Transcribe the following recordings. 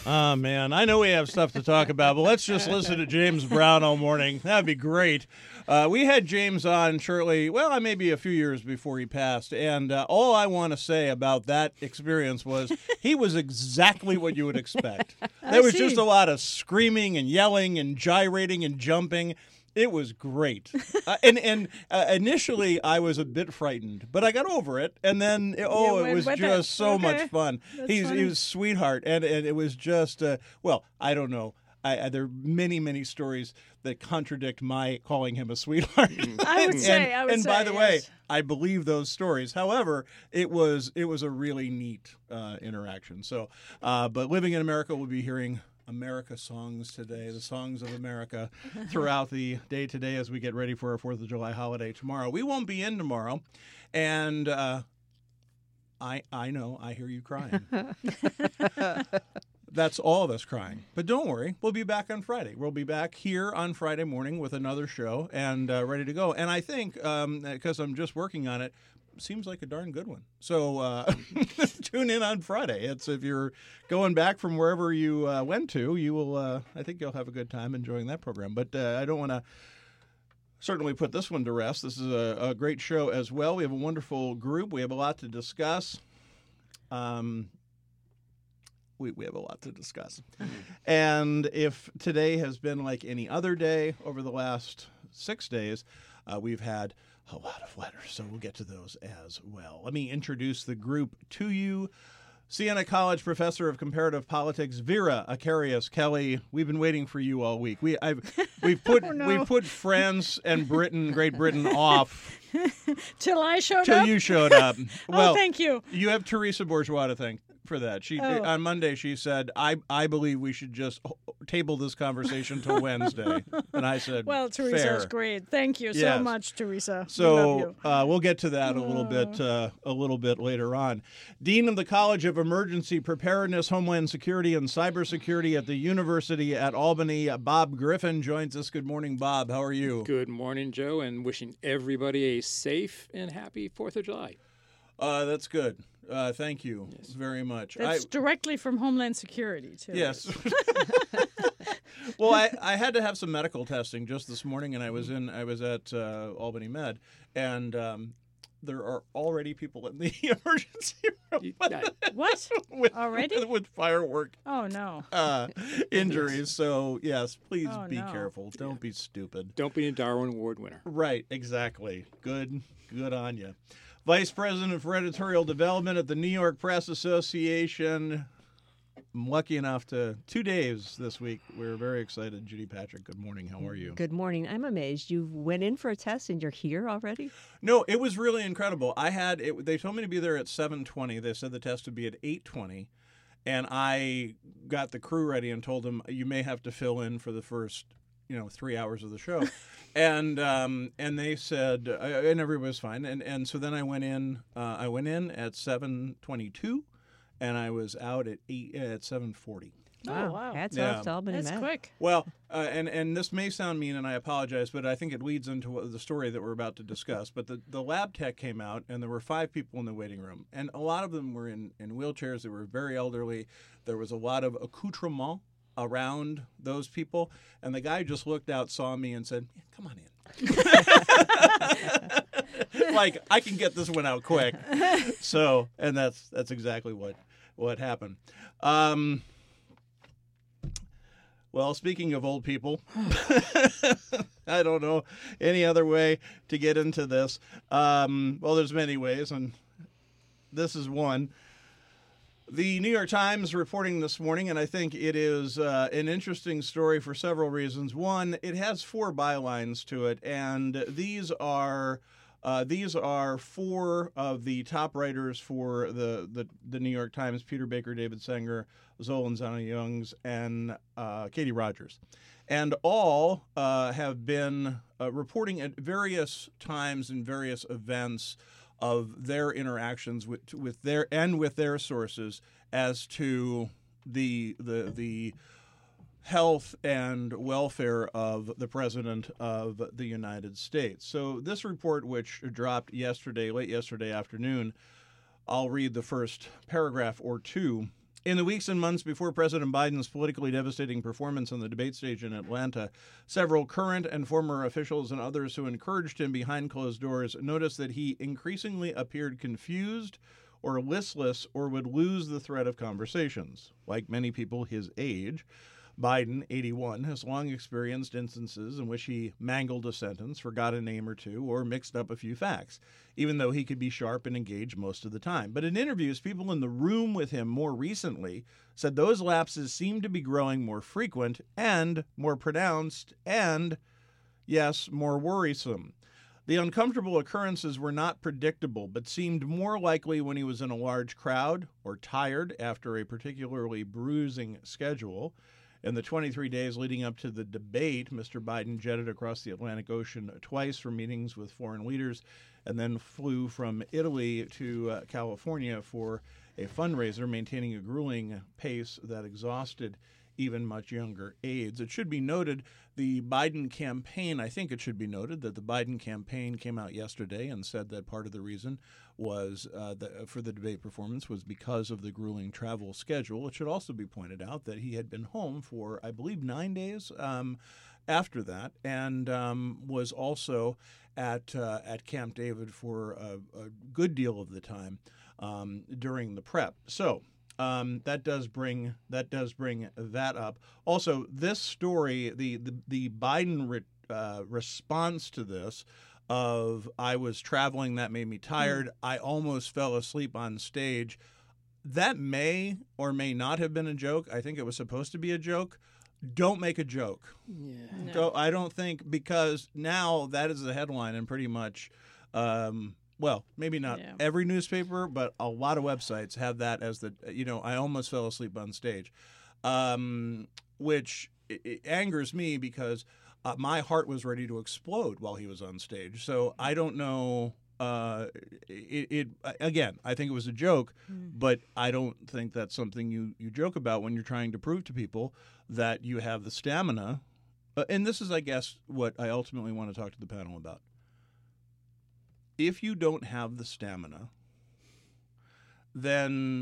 Oh, man, I know we have stuff to talk about, but let's just listen to James Brown all morning. That'd be great. We had James on shortly, maybe a few years before he passed, and all I want to say about that experience was he was exactly what you would expect. There was just a lot of screaming and yelling and gyrating and jumping. It was great. Initially, I was a bit frightened, but I got over it. And then, it was just so much fun. He was a sweetheart. And it was just, I don't know. There are many, many stories that contradict my calling him a sweetheart. I would say, And by the way, I believe those stories. However, it was a really neat interaction. So, but Living in America, we'll be hearing America songs today, the songs of America, throughout the day today as we get ready for our 4th of July holiday tomorrow. We won't be in tomorrow, and I know, I hear you crying. That's all of us crying. But don't worry, we'll be back on Friday. We'll be back here on Friday morning with another show and ready to go. And I think, because I'm just working on it, seems like a darn good one. So tune in on Friday. It's if you're going back from wherever you went to, you will. I think you'll have a good time enjoying that program. But I don't want to certainly put this one to rest. This is a great show as well. We have a wonderful group. We have a lot to discuss. We have a lot to discuss. And if today has been like any other day over the last 6 days, we've had a lot of letters, so we'll get to those as well. Let me introduce the group to you. Siena College Professor of Comparative Politics, Vera Acarius Kelly. We've been waiting for you all week. We've put France and Great Britain off till I showed up. Till you showed up. Well, thank you. You have Teresa Bourgeois to thank for that. On Monday she said, I believe we should just table this conversation till Wednesday. And I said, well, Teresa's fair. Great. Thank you so much, Teresa. So we'll get to that a little bit later on. Dean of the College of Emergency Preparedness, Homeland Security, and Cybersecurity at the University at Albany, Bob Griffin joins us. Good morning, Bob. How are you? Good morning, Joe, and wishing everybody a safe and happy 4th of July. That's good. Thank you very much. That's directly from Homeland Security, too. Yes. Well, I had to have some medical testing just this morning, and I was at Albany Med, and there are already people in the emergency room. What? Already? With firework. Oh, no. Injuries. So, yes, please be careful. Don't be stupid. Don't be a Darwin Award winner. Right, exactly. Good on you. Vice President for Editorial Development at the New York Press Association. I'm lucky enough to 2 days this week. We're very excited. Judy Patrick, good morning. How are you? Good morning. I'm amazed. You went in for a test and you're here already? No, it was really incredible. They told me to be there at 7:20. They said the test would be at 8:20. And I got the crew ready and told them, you may have to fill in for the first 3 hours of the show. And they said, and everybody was fine. And so then I went in at 7:22, and I was out at 7:40. Oh, wow. Hats off to Albany That's Med. quick. Well, and this may sound mean, and I apologize, but I think it leads into the story that we're about to discuss. But the lab tech came out, and there were 5 people in the waiting room. And a lot of them were in wheelchairs. They were very elderly. There was a lot of accoutrement around those people, and the guy just looked out, saw me, and said, "Come on in." Like, I can get this one out quick. So, and that's exactly what happened. Well, speaking of old people, I don't know any other way to get into this. Well, there's many ways, and this is one. The New York Times reporting this morning, and I think it is an interesting story for several reasons. One, it has 4 bylines to it, and these are 4 of the top writers for the New York Times: Peter Baker, David Sanger, Zolan Zana-Youngs, and Katie Rogers. And all have been reporting at various times and various events of their interactions with their sources as to the health and welfare of the President of the United States. So this report, which dropped late yesterday afternoon, I'll read the first paragraph or two In the weeks and months before President Biden's politically devastating performance on the debate stage in Atlanta, several current and former officials and others who encouraged him behind closed doors noticed that he increasingly appeared confused or listless or would lose the thread of conversations. Like many people his age, Biden, 81, has long experienced instances in which he mangled a sentence, forgot a name or two, or mixed up a few facts, even though he could be sharp and engaged most of the time. But in interviews, people in the room with him more recently said those lapses seem to be growing more frequent and more pronounced and, yes, more worrisome. The uncomfortable occurrences were not predictable, but seemed more likely when he was in a large crowd or tired after a particularly bruising schedule. In the 23 days leading up to the debate, Mr. Biden jetted across the Atlantic Ocean twice for meetings with foreign leaders and then flew from Italy to California for a fundraiser, maintaining a grueling pace that exhausted even much younger aides. It should be noted the Biden campaign, I think it should be noted that the Biden campaign came out yesterday and said that part of the reason was for the debate performance was because of the grueling travel schedule. It should also be pointed out that he had been home for, I believe, 9 days after that and was also at Camp David for a good deal of the time during the prep. So that does bring that up. Also, this story, the Biden response to this of I was traveling, that made me tired, I almost fell asleep on stage, that may or may not have been a joke. I think it was supposed to be a joke. Don't make a joke. Yeah. No. I don't think, because now that is the headline and pretty much well, maybe not every newspaper, but a lot of websites have that as the, I almost fell asleep on stage, which it angers me because my heart was ready to explode while he was on stage. So I don't know. Again, I think it was a joke, but I don't think that's something you joke about when you're trying to prove to people that you have the stamina. And this is, I guess, what I ultimately want to talk to the panel about. If you don't have the stamina, then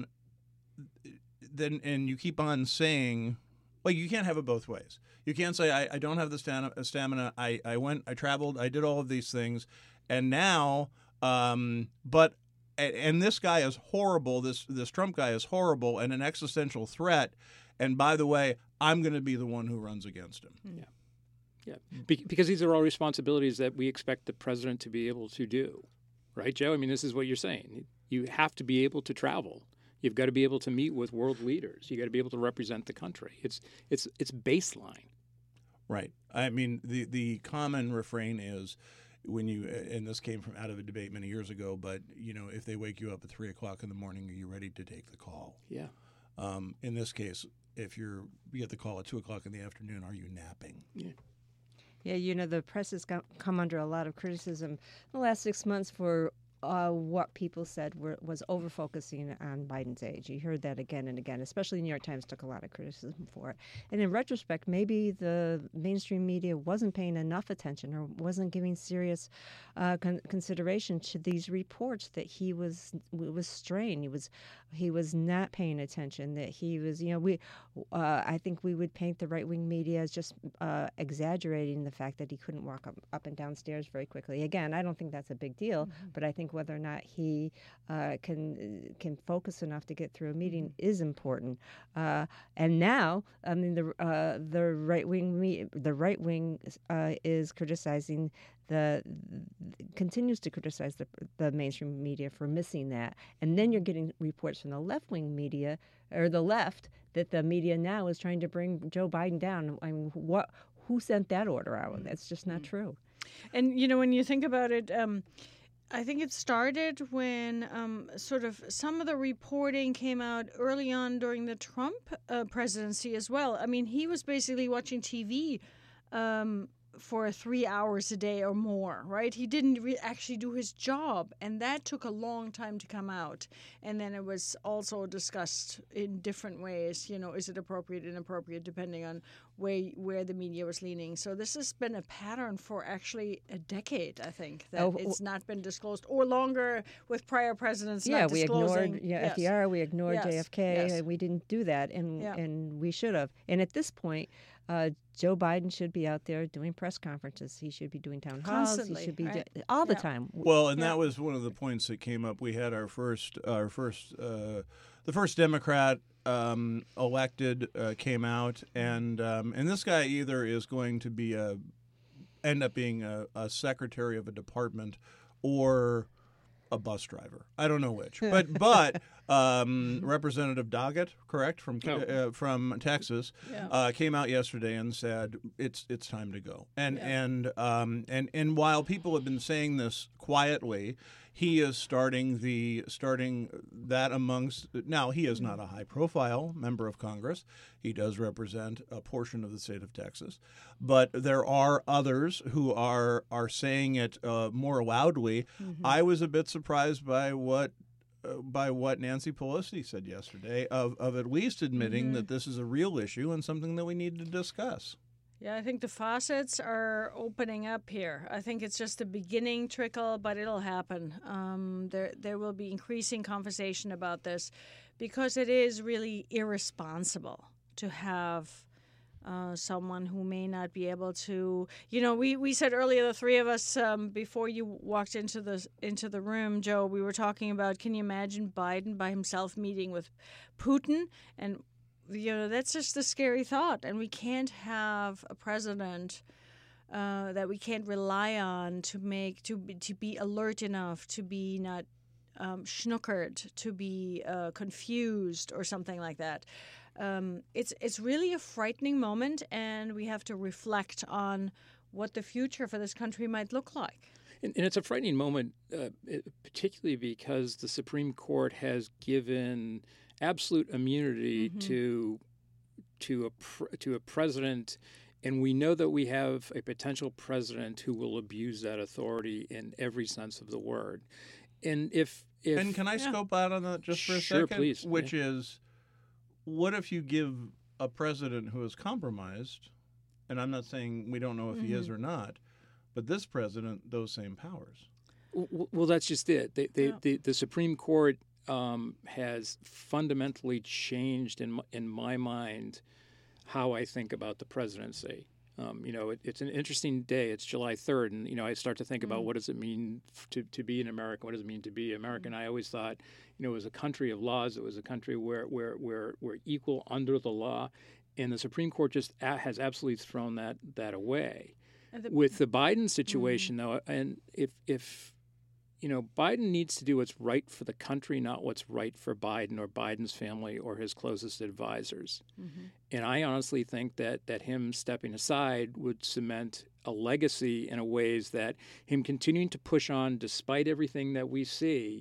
and you keep on saying, like, you can't have it both ways. You can't say, I don't have the stamina. I went, I traveled, I did all of these things, and now, and this guy is horrible. This Trump guy is horrible and an existential threat. And by the way, I'm going to be the one who runs against him. Yeah. Yeah, because these are all responsibilities that we expect the president to be able to do, right, Joe? I mean, this is what you're saying. You have to be able to travel. You've got to be able to meet with world leaders. You got to be able to represent the country. It's baseline. Right. I mean, the common refrain is when you, and this came from out of a debate many years ago, but if they wake you up at 3:00 in the morning, are you ready to take the call? Yeah. In this case, if you get the call at 2:00 in the afternoon, are you napping? Yeah. Yeah, the press has come under a lot of criticism in the last 6 months for what people said was over-focusing on Biden's age. You heard that again and again, especially the New York Times took a lot of criticism for it. And in retrospect, maybe the mainstream media wasn't paying enough attention or wasn't giving serious consideration to these reports that he was strained. He was not paying attention, that he was, I think we would paint the right-wing media as just exaggerating the fact that he couldn't walk up and down stairs very quickly. Again, I don't think that's a big deal, but I think whether or not he can focus enough to get through a meeting is important. And now, I mean, the right wing is criticizing continues to criticize the mainstream media for missing that. And then you're getting reports from the left-wing media, or the left, that the media now is trying to bring Joe Biden down. I mean, who sent that order out? That's just not true. And, when you think about it, I think it started when sort of some of the reporting came out early on during the Trump presidency as well. I mean, he was basically watching TV for 3 hours a day or more, right? He didn't actually do his job, and that took a long time to come out. And then it was also discussed in different ways. Is it appropriate, inappropriate, depending on where the media was leaning. So this has been a pattern for actually a decade, I think, that it's not been disclosed, or longer with prior presidents not we disclosing. ignored FDR, we ignored Yes. JFK, Yes. and we didn't do that, and Yeah. and we should have. And at this point, Joe Biden should be out there doing press conferences. He should be doing town halls. Constantly, He should be right? all the Yeah. time. Well, and Yeah. that was one of the points that came up. We had the first Democrat elected came out, and this guy either is going to be end up being a secretary of a department or a bus driver. I don't know which, but Representative Doggett, correct, from Texas, came out yesterday and said it's time to go. And while people have been saying this quietly, he is starting that amongst. Now, he is not a high-profile member of Congress. He does represent a portion of the state of Texas, but there are others who are saying it more loudly. I was a bit surprised by what Nancy Pelosi said yesterday of at least admitting that this is a real issue and something that we need to discuss. Yeah, I think the faucets are opening up here. I think it's just a beginning trickle, but it'll happen. There will be increasing conversation about this because it is really irresponsible to have someone who may not be able to. We said earlier, the three of us, before you walked into the room, Joe, we were talking about, can you imagine Biden by himself meeting with Putin? And that's just a scary thought, and we can't have a president that we can't rely on to be alert enough, to be not schnookered, to be confused or something like that. It's really a frightening moment, and we have to reflect on what the future for this country might look like. And it's a frightening moment, particularly because the Supreme Court has given absolute immunity to a president, and we know that we have a potential president who will abuse that authority in every sense of the word. And and can I scope out on that just for a Sure, second? please. Which is, what if you give a president who is compromised, and I'm not saying we don't know if he is or not, but this president those same powers? Well, that's just it. The Supreme Court has fundamentally changed in my mind how I think about the presidency. It's an interesting day. It's July 3rd, and I start to think about what does it mean to be an American? What does it mean to be American? I always thought, it was a country of laws. It was a country where we're equal under the law, and the Supreme Court just has absolutely thrown that away. With the Biden situation, though, and if Biden needs to do what's right for the country, not what's right for Biden or Biden's family or his closest advisors. And I honestly think that him stepping aside would cement a legacy in a ways that him continuing to push on despite everything that we see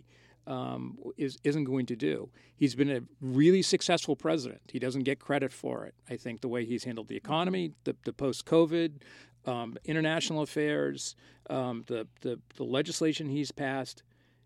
isn't going to do. He's been a really successful president. He doesn't get credit for it. I think the way he's handled the economy, the post-COVID, international affairs, the legislation he's passed,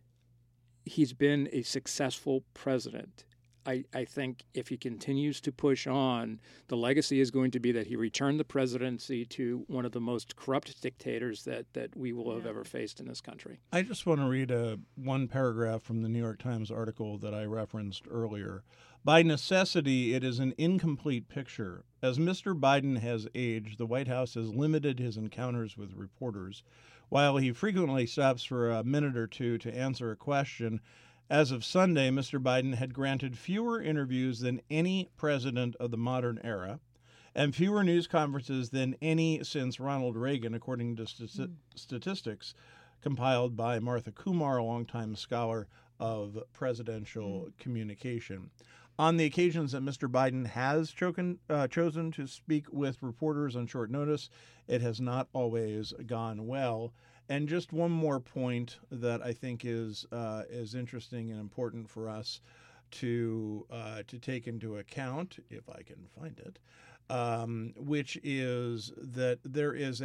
he's been a successful president. I think if he continues to push on, the legacy is going to be that he returned the presidency to one of the most corrupt dictators that we will have ever faced in this country. I just want to read one paragraph from the New York Times article that I referenced earlier. By necessity, it is an incomplete picture. As Mr. Biden has aged, the White House has limited his encounters with reporters. While he frequently stops for a minute or two to answer a question, as of Sunday, Mr. Biden had granted fewer interviews than any president of the modern era and fewer news conferences than any since Ronald Reagan, according to statistics compiled by Martha Kumar, a longtime scholar of presidential communication. On the occasions that Mr. Biden has chosen to speak with reporters on short notice, it has not always gone well. And just one more point that I think is interesting and important for us to take into account, if I can find it, which is that there is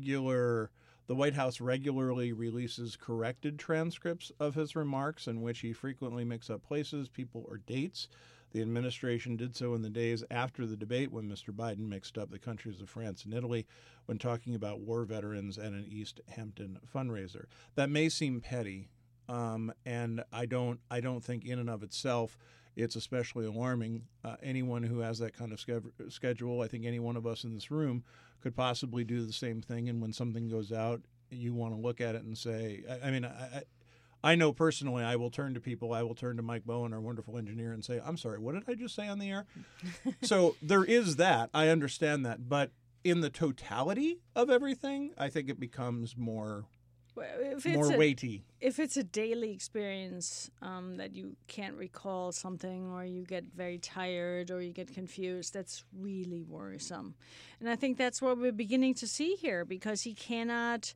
the White House regularly releases corrected transcripts of his remarks in which he frequently mixes up places, people, or dates. The administration did so in the days after the debate when Mr. Biden mixed up the countries of France and Italy when talking about war veterans and an East Hampton fundraiser. That may seem petty, and I don't think in and of itself it's especially alarming. Anyone who has that kind of schedule, I think any one of us in this room could possibly do the same thing. And when something goes out, you want to look at it and say, I know personally I will turn to people. I will turn to Mike Bowen, our wonderful engineer, and say, I'm sorry, what did I just say on the air? So there is that. I understand that. But in the totality of everything, I think it becomes more weighty. If it's a daily experience that you can't recall something, or you get very tired, or you get confused, that's really worrisome. And I think that's what we're beginning to see here, because he cannot,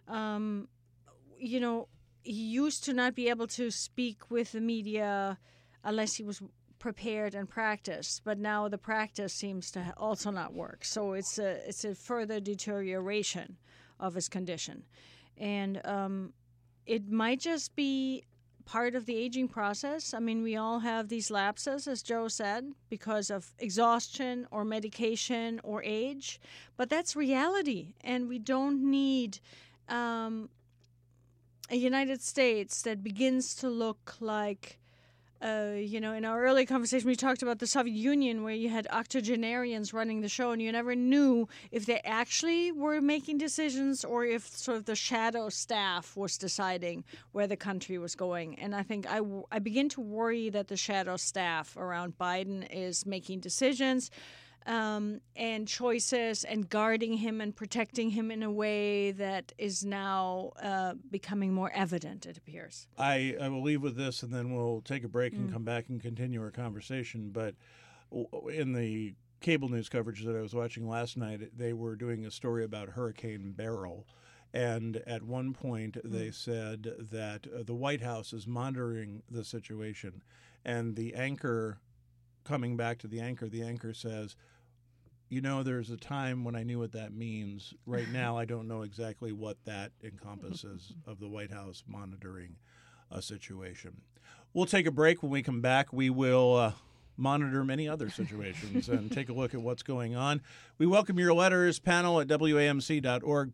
he used to not be able to speak with the media unless he was prepared and practiced, but now the practice seems to also not work. So it's a further deterioration of his condition. And it might just be part of the aging process. I mean, we all have these lapses, as Joe said, because of exhaustion or medication or age. But that's reality. And we don't need a United States that begins to look like, in our early conversation, we talked about the Soviet Union, where you had octogenarians running the show, and you never knew if they actually were making decisions or if sort of the shadow staff was deciding where the country was going. And I think I begin to worry that the shadow staff around Biden is making decisions and choices and guarding him and protecting him in a way that is now becoming more evident, it appears. I will leave with this, and then we'll take a break and come back and continue our conversation. But in the cable news coverage that I was watching last night, they were doing a story about Hurricane Beryl. And at one point, they said that the White House is monitoring the situation. And the anchor, coming back to the anchor says, there's a time when I knew what that means. Right now, I don't know exactly what that encompasses of the White House monitoring a situation. We'll take a break. When we come back, we will monitor many other situations and take a look at what's going on. We welcome your letters, panel@wamc.org,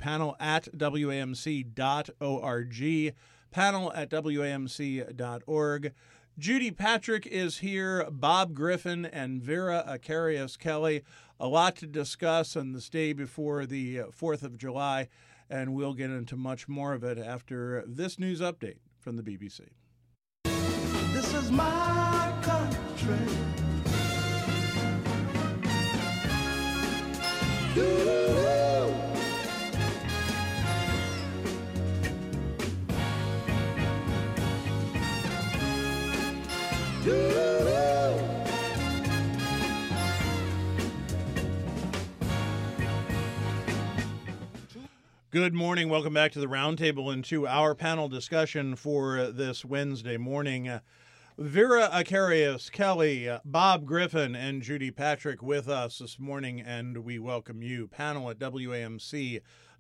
panel@wamc.org, panel@wamc.org. Judy Patrick is here, Bob Griffin, and Vera Acarius Kelly. A lot to discuss on this day before the 4th of July, and we'll get into much more of it after this news update from the BBC. This is my country. Good morning. Welcome back to the Roundtable and to our panel discussion for this Wednesday morning. Vera Acarius Kelly, Bob Griffin, and Judy Patrick with us this morning, and we welcome you. Panel@wamc.org,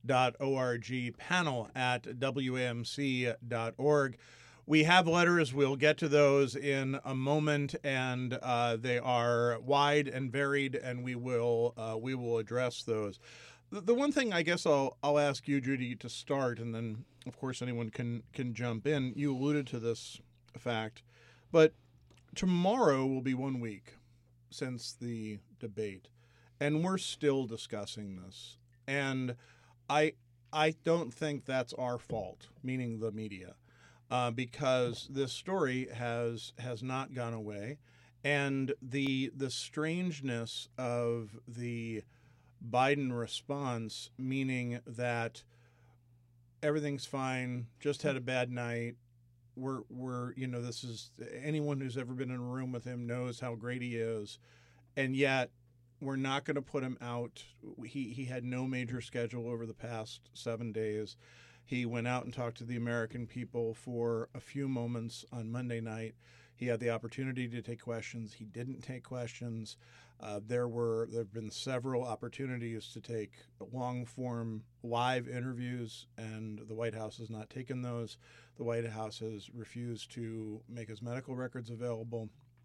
panel@wamc.org. We have letters. We'll get to those in a moment, and they are wide and varied, and we will address those. The one thing I guess I'll ask you, Judy, to start, and then, of course, anyone can jump in. You alluded to this fact, but tomorrow will be 1 week since the debate, and we're still discussing this. And I don't think that's our fault, meaning the media, because this story has not gone away, and the strangeness of the Biden response, meaning that everything's fine, just had a bad night. We're this is, anyone who's ever been in a room with him knows how great he is, and yet we're not going to put him out. He had no major schedule over the past 7 days. He went out and talked to the American people for a few moments on Monday night. He had the opportunity to take questions. He didn't take questions. There have been several opportunities to take long-form live interviews, and the White House has not taken those. The White House has refused to make his medical records available.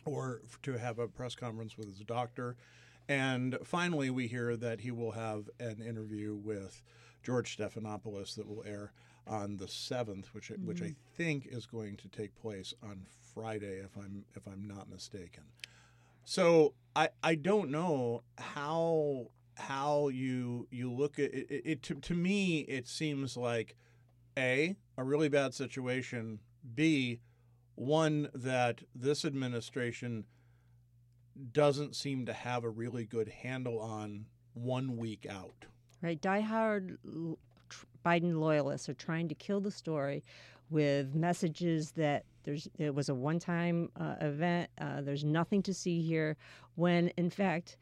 or to have a press conference with his doctor. And finally, we hear that he will have an interview with George Stephanopoulos that will air on the 7th, which I think is going to take place on Friday, if I'm not mistaken. So I don't know how you look at it. To me, it seems like a really bad situation. B, one that this administration doesn't seem to have a really good handle on 1 week out. Right, diehard Biden loyalists are trying to kill the story with messages that it was a one-time event. There's nothing to see here, when in fact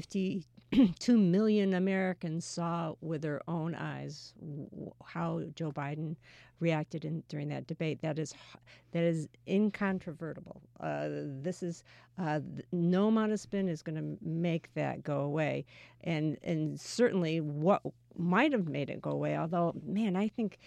52 million Americans saw with their own eyes how Joe Biden reacted during that debate. That is incontrovertible. This is no amount of spin is going to make that go away, and certainly what might have made it go away. Although, man, I think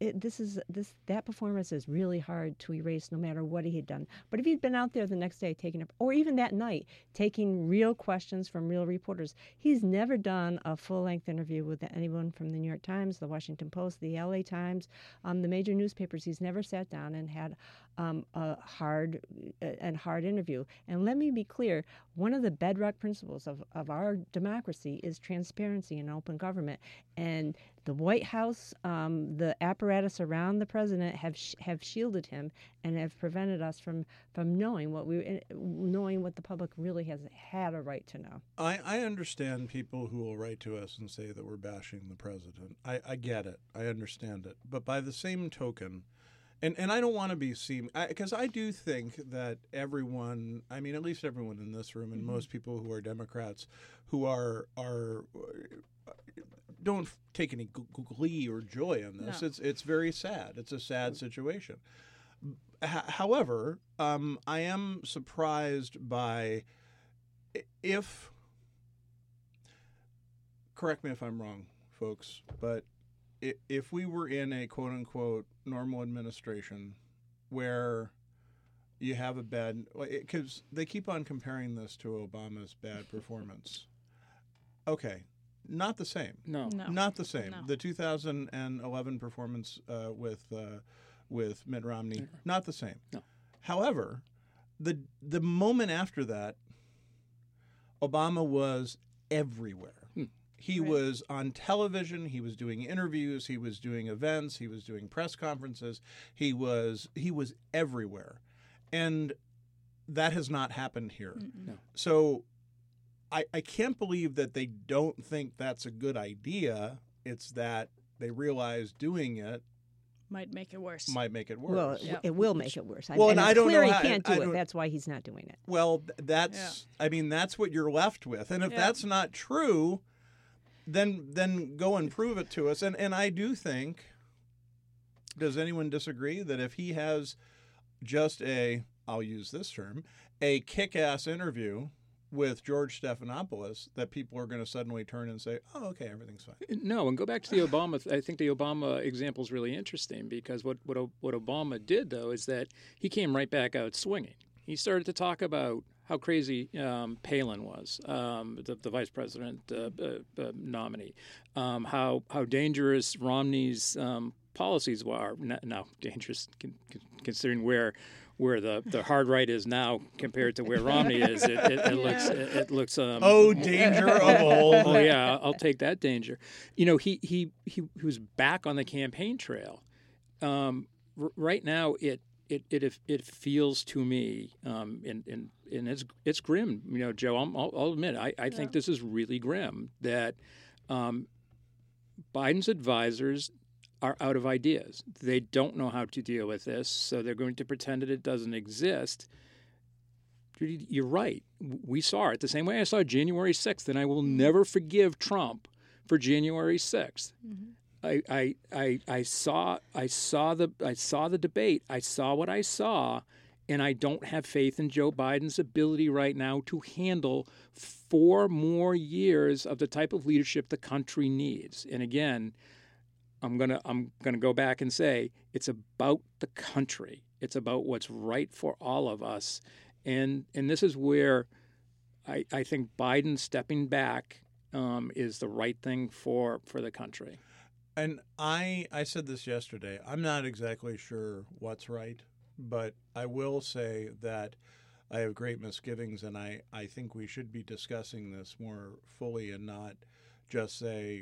that performance is really hard to erase, no matter what he had done. But if he'd been out there the next day taking up, or even that night taking real questions from real reporters, he's never done a full-length interview with anyone from the New York Times, the Washington Post, the LA Times, the major newspapers. He's never sat down and had a hard interview. And let me be clear, one of the bedrock principles of our democracy is transparency and open government. And the White House, the apparatus around the president have shielded him and have prevented us from knowing what the public really has had a right to know. I understand people who will write to us and say that we're bashing the president. I get it. I understand it. But by the same token, and I don't want to be seen, because I do think that everyone, I mean, at least everyone in this room and most people who are Democrats who are don't take any glee or joy in this. No. It's very sad. It's a sad situation. However, I am surprised by correct me if I'm wrong, folks, but if we were in a quote-unquote normal administration where you have a bad, because they keep on comparing this to Obama's bad performance. Okay, not the same. No. Not the same. No. The 2011 performance with Mitt Romney, not the same. No. However, the moment after that, Obama was everywhere. He was on television. He was doing interviews. He was doing events. He was doing press conferences. He was everywhere, and that has not happened here. No. So I can't believe that they don't think that's a good idea. It's that they realize doing it might make it worse. Well, it will make it worse. Well, and I don't know he how, can't do it. That's why he's not doing it. Well, I mean, that's what you're left with, and if that's not true, then go and prove it to us. And I do think, does anyone disagree that if he has just I'll use this term, a kick-ass interview with George Stephanopoulos, that people are going to suddenly turn and say, oh, okay, everything's fine? No, and go back to the Obama. I think the Obama example is really interesting because what Obama did, though, is that he came right back out swinging. He started to talk about how crazy Palin was, the vice president nominee, how dangerous Romney's policies were. Now dangerous considering where the hard right is now compared to where Romney is. It looks. Danger of old. Oh yeah, I'll take that danger. You know, he was back on the campaign trail. Right now, it feels to me, and it's grim. You know, Joe, I'll admit, I think this is really grim that Biden's advisors are out of ideas. They don't know how to deal with this, so they're going to pretend that it doesn't exist. You're right. We saw it the same way I saw January 6th, and I will never forgive Trump for January 6th. Mm-hmm. I saw the debate. I saw what I saw, and I don't have faith in Joe Biden's ability right now to handle 4 more years of the type of leadership the country needs. And again, I'm gonna go back and say it's about the country. It's about what's right for all of us. And this is where I think Biden stepping back is the right thing for the country. And I said this yesterday. I'm not exactly sure what's right, but I will say that I have great misgivings, and I think we should be discussing this more fully and not just say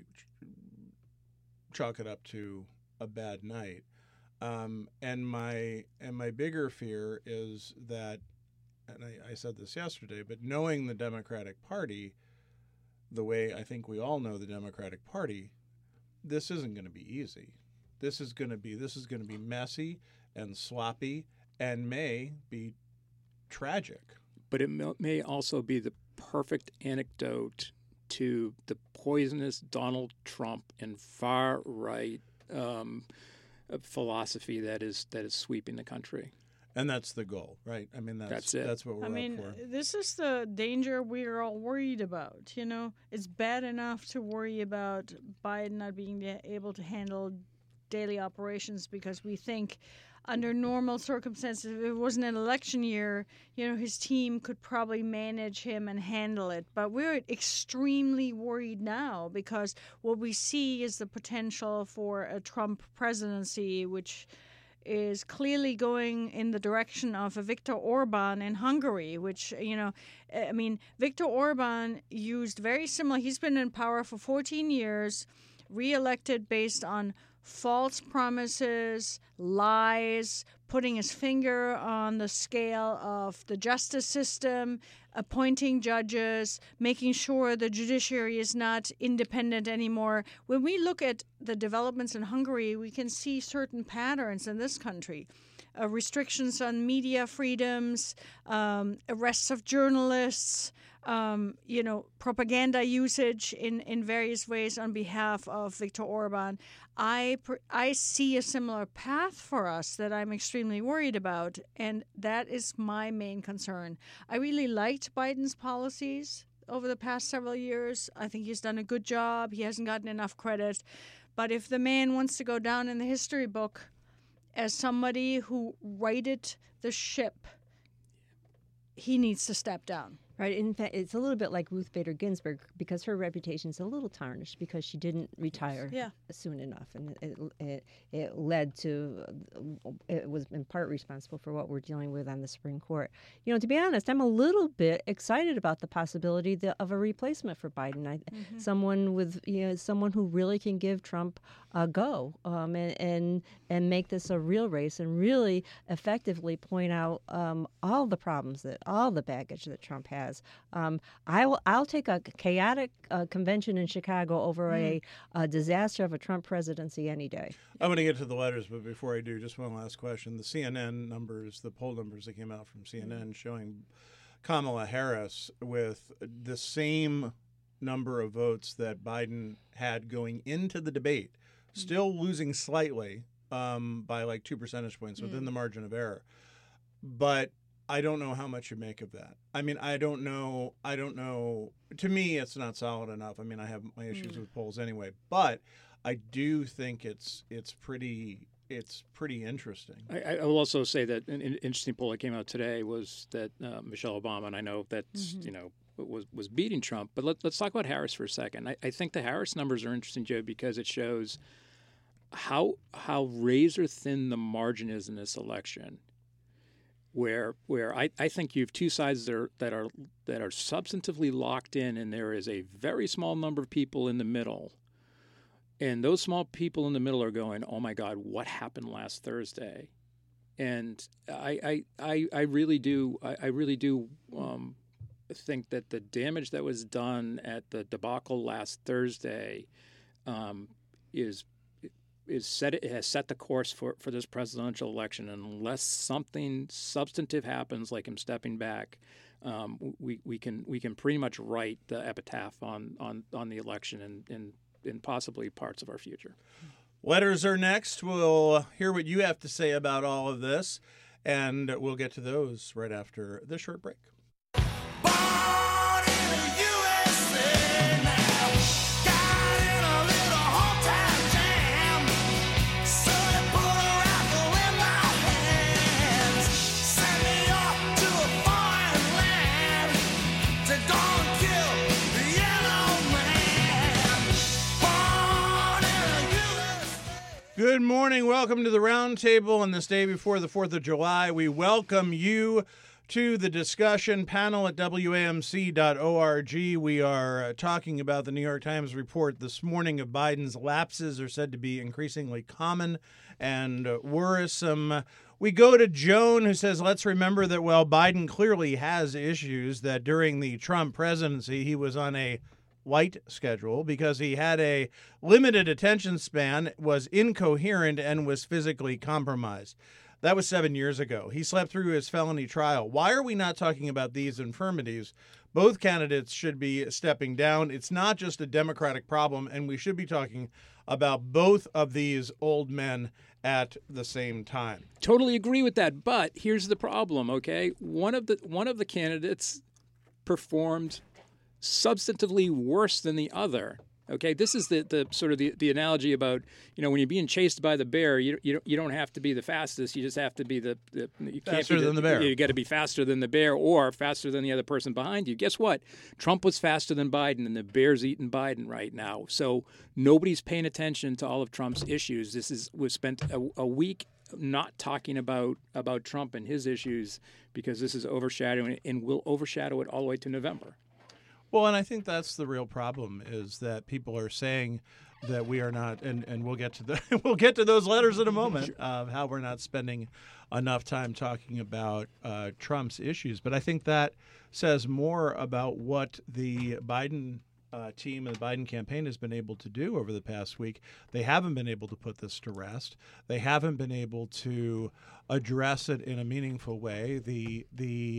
chalk it up to a bad night. And my bigger fear is that, and I said this yesterday, but knowing the Democratic Party, the way I think we all know the Democratic Party, this isn't going to be easy. This is going to be messy and sloppy and may be tragic. But it may also be the perfect antidote to the poisonous Donald Trump and far right philosophy that is sweeping the country. And that's the goal, right? I mean, that's it. That's what we're up for. This is the danger we're all worried about. You know, it's bad enough to worry about Biden not being able to handle daily operations because we think under normal circumstances, if it wasn't an election year, you know, his team could probably manage him and handle it. But we're extremely worried now because what we see is the potential for a Trump presidency, which is clearly going in the direction of a Viktor Orban in Hungary, which, you know, I mean, Viktor Orban used very similar. He's been in power for 14 years, reelected based on false promises, lies, putting his finger on the scale of the justice system, appointing judges, making sure the judiciary is not independent anymore. When we look at the developments in Hungary, we can see certain patterns in this country. Restrictions on media freedoms, arrests of journalists, propaganda usage in various ways on behalf of Viktor Orban. I see a similar path for us that I'm extremely worried about, and that is my main concern. I really liked Biden's policies over the past several years. I think he's done a good job. He hasn't gotten enough credit. But if the man wants to go down in the history book as somebody who righted the ship, he needs to step down. Right. In fact, it's a little bit like Ruth Bader Ginsburg because her reputation is a little tarnished because she didn't retire soon enough, and it led to it was in part responsible for what we're dealing with on the Supreme Court. You know, to be honest, I'm a little bit excited about the possibility of a replacement for Biden. Someone who really can give Trump a go and make this a real race and really effectively point out all the problems all the baggage that Trump has. I'll take a chaotic convention in Chicago over a disaster of a Trump presidency any day. I'm going to get to the letters, but before I do, just one last question. The CNN numbers, the poll numbers that came out from CNN showing Kamala Harris with the same number of votes that Biden had going into the debate, still losing slightly by like 2 percentage points within the margin of error. But I don't know how much you make of that. I mean, I don't know. To me, it's not solid enough. I mean, I have my issues with polls anyway, but I do think it's pretty interesting. I will also say that an interesting poll that came out today was that Michelle Obama, and I know that's was beating Trump, but let's talk about Harris for a second. I think the Harris numbers are interesting, Joe, because it shows how razor thin the margin is in this election. Where I think you have two sides that are substantively locked in, and there is a very small number of people in the middle, and those small people in the middle are going, "Oh my God, what happened last Thursday?" And I really do think that the damage that was done at the debacle last Thursday has set the course for this presidential election. And unless something substantive happens, like him stepping back, we can pretty much write the epitaph on the election and possibly parts of our future. Letters are next. We'll hear what you have to say about all of this, and we'll get to those right after this short break. Good morning. Welcome to the Roundtable on this day before the 4th of July. We welcome you to the discussion panel at WAMC.org. We are talking about the New York Times report this morning of Biden's lapses are said to be increasingly common and worrisome. We go to Joan, who says, let's remember that while Biden clearly has issues, that during the Trump presidency, he was on a light schedule because he had a limited attention span, was incoherent, and was physically compromised. That was 7 years ago. He slept through his felony trial. Why are we not talking about these infirmities? Both candidates should be stepping down. It's not just a Democratic problem, and we should be talking about both of these old men at the same time. Totally agree with that. But here's the problem, okay? One of the candidates performed substantively worse than the other. Okay, this is the sort of the analogy about, when you're being chased by the bear, you don't have to be the fastest. You just have to be faster than the bear. You got to be faster than the bear or faster than the other person behind you. Guess what? Trump was faster than Biden, and the bear's eating Biden right now. So nobody's paying attention to all of Trump's issues. We've spent a week not talking about Trump and his issues because this is overshadowing it and will overshadow it all the way to November. Well, and I think that's the real problem is that people are saying that we are not, and we'll get to we'll get to those letters in a moment of how we're not spending enough time talking about Trump's issues. But I think that says more about what the Biden team and the Biden campaign has been able to do over the past week. They haven't been able to put this to rest. They haven't been able to address it in a meaningful way. The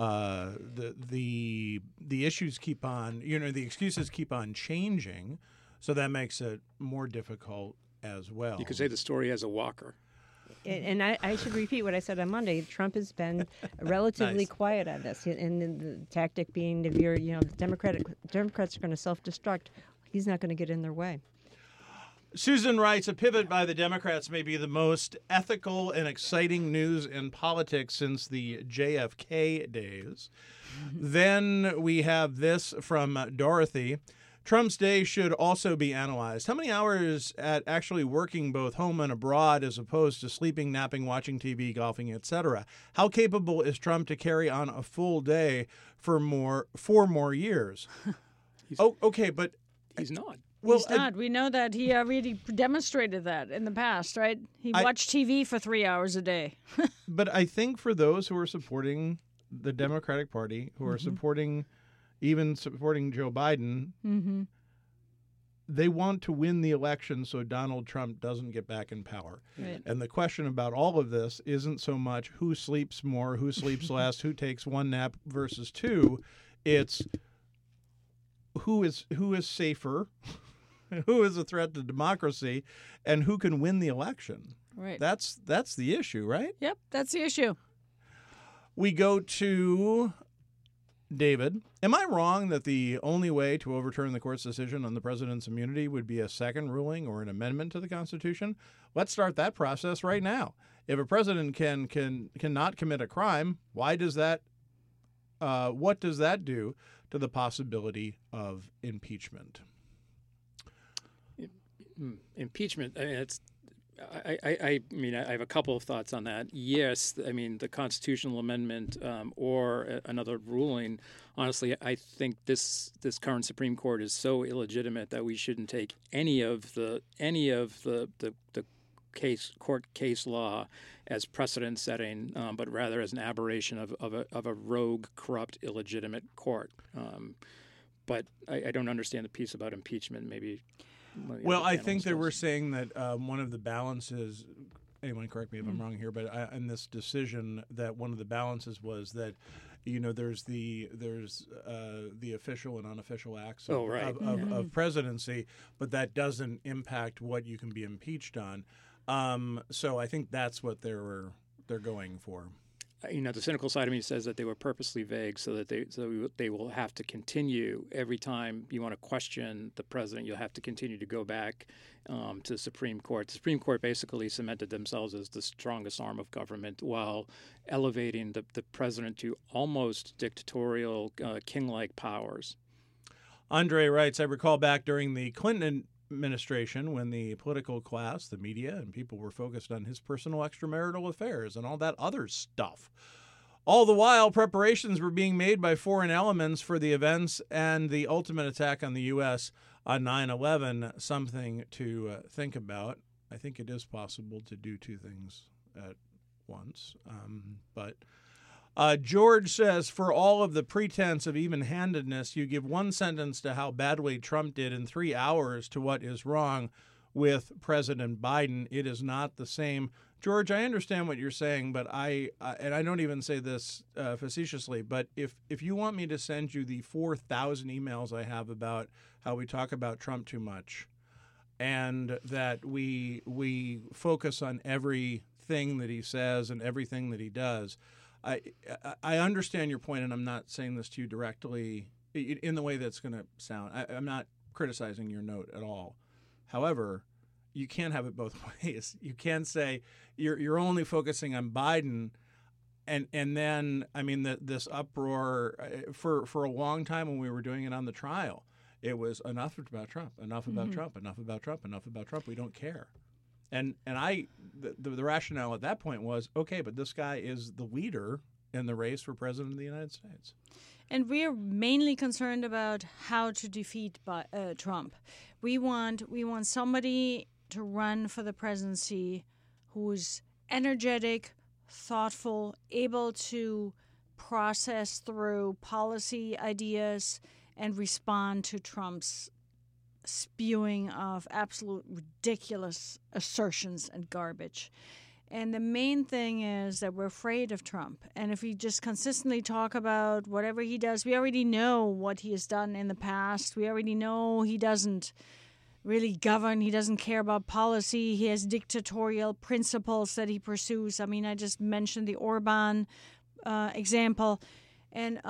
issues keep on, the excuses keep on changing, so that makes it more difficult as well. You could say the story has a walker. And I should repeat what I said on Monday. Trump has been relatively Nice. quiet on this, and the tactic being if you're, the Democrats are going to self-destruct. He's not going to get in their way. Susan writes, a pivot by the Democrats may be the most ethical and exciting news in politics since the JFK days. Then we have this from Dorothy. Trump's day should also be analyzed. How many hours at actually working both home and abroad as opposed to sleeping, napping, watching TV, golfing, etc.? How capable is Trump to carry on a full day for 4 more years? Okay, but He's not. well, He's not. We know that he already demonstrated that in the past, right? He watched TV for 3 hours a day. but I think for those who are supporting the Democratic Party, who are supporting Joe Biden, they want to win the election so Donald Trump doesn't get back in power. Right. And the question about all of this isn't so much who sleeps more, who sleeps less, who takes 1 nap versus 2. It's who is safer, who is a threat to democracy, and who can win the election. Right. That's the issue, right? Yep, that's the issue. We go to David. Am I wrong that the only way to overturn the court's decision on the president's immunity would be a second ruling or an amendment to the Constitution? Let's start that process right now. If a president cannot commit a crime, why does that? What does that do to the possibility of impeachment? Impeachment. I mean, I have a couple of thoughts on that. Yes, I mean, the constitutional amendment or another ruling. Honestly, I think this current Supreme Court is so illegitimate that we shouldn't take any of the court case law as precedent setting, but rather as an aberration of a rogue, corrupt, illegitimate court. But I don't understand the piece about impeachment. Maybe. Well, I think they were saying that one of the balances, anyone correct me if I'm wrong here, but in this decision that one of the balances was that, there's the official and unofficial acts of presidency, but that doesn't impact what you can be impeached on. So I think that's what they're going for. The cynical side of me says that they were purposely vague so that they will have to continue every time you want to question the president. You'll have to continue to go back to the Supreme Court. The Supreme Court basically cemented themselves as the strongest arm of government while elevating the president to almost dictatorial, king-like powers. Andre writes, I recall back during the Clinton administration, when the political class, the media, and people were focused on his personal extramarital affairs and all that other stuff. All the while, preparations were being made by foreign elements for the events and the ultimate attack on the U.S. on 9/11, something to think about. I think it is possible to do two things at once. George says, for all of the pretense of even-handedness, you give one sentence to how badly Trump did in 3 hours to what is wrong with President Biden. It is not the same. George, I understand what you're saying, but I don't even say this facetiously, but if you want me to send you the 4,000 emails I have about how we talk about Trump too much and that we focus on everything that he says and everything that he does, I understand your point, and I'm not saying this to you directly in the way that's going to sound. I'm not criticizing your note at all. However, you can't have it both ways. You can't say you're only focusing on Biden, and then this uproar for a long time when we were doing it on the trial, it was enough about Trump, enough about Trump, enough about Trump, enough about Trump. We don't care, and the rationale at that point was okay, but this guy is the leader in the race for president of the United States. And we're mainly concerned about how to defeat Trump. We want somebody to run for the presidency who's energetic, thoughtful, able to process through policy ideas and respond to Trump's spewing of absolute ridiculous assertions and garbage. And the main thing is that we're afraid of Trump. And if we just consistently talk about whatever he does, we already know what he has done in the past. We already know he doesn't really govern. He doesn't care about policy. He has dictatorial principles that he pursues. I mean, I just mentioned the Orban example. And,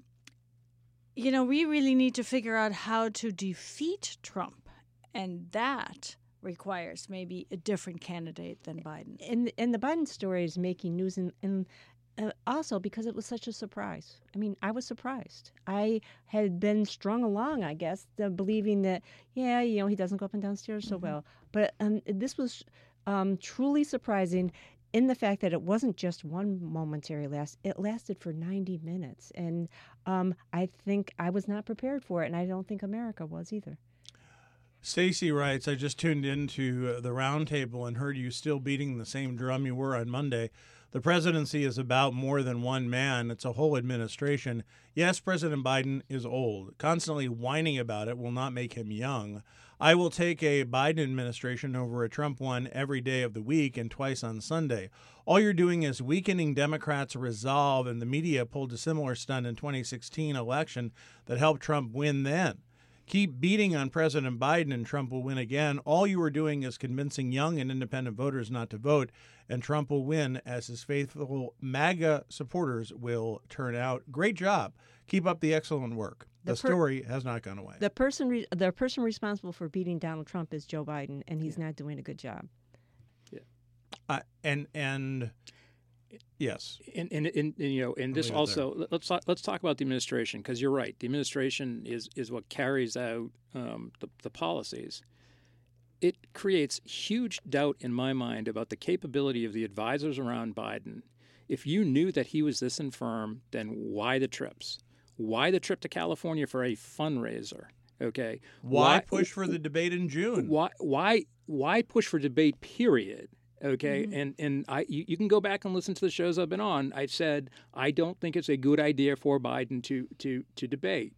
we really need to figure out how to defeat Trump. And that requires maybe a different candidate than Biden. And the Biden story is making news, and also because it was such a surprise. I mean, I was surprised. I had been strung along, I guess, believing that, he doesn't go up and down stairs so well. But this was truly surprising in the fact that it wasn't just one momentary last. It lasted for 90 minutes. And I think I was not prepared for it, and I don't think America was either. Stacy writes, I just tuned into the roundtable and heard you still beating the same drum you were on Monday. The presidency is about more than one man. It's a whole administration. Yes, President Biden is old. Constantly whining about it will not make him young. I will take a Biden administration over a Trump one every day of the week and twice on Sunday. All you're doing is weakening Democrats' resolve, and the media pulled a similar stunt in 2016 election that helped Trump win then. Keep beating on President Biden and Trump will win again. All you are doing is convincing young and independent voters not to vote, and Trump will win as his faithful MAGA supporters will turn out. Great job. Keep up the excellent work. The story has not gone away. The person responsible for beating Donald Trump is Joe Biden, and he's not doing a good job. Yeah. And yes. And this also, let's talk about the administration, because you're right. The administration is what carries out the policies. It creates huge doubt in my mind about the capability of the advisors around Biden. If you knew that he was this infirm, then why the trips? Why the trip to California for a fundraiser? Okay. Why push for the debate in June? Why push for debate? Period. Okay, and you can go back and listen to the shows I've been on. I've said I don't think it's a good idea for Biden to debate.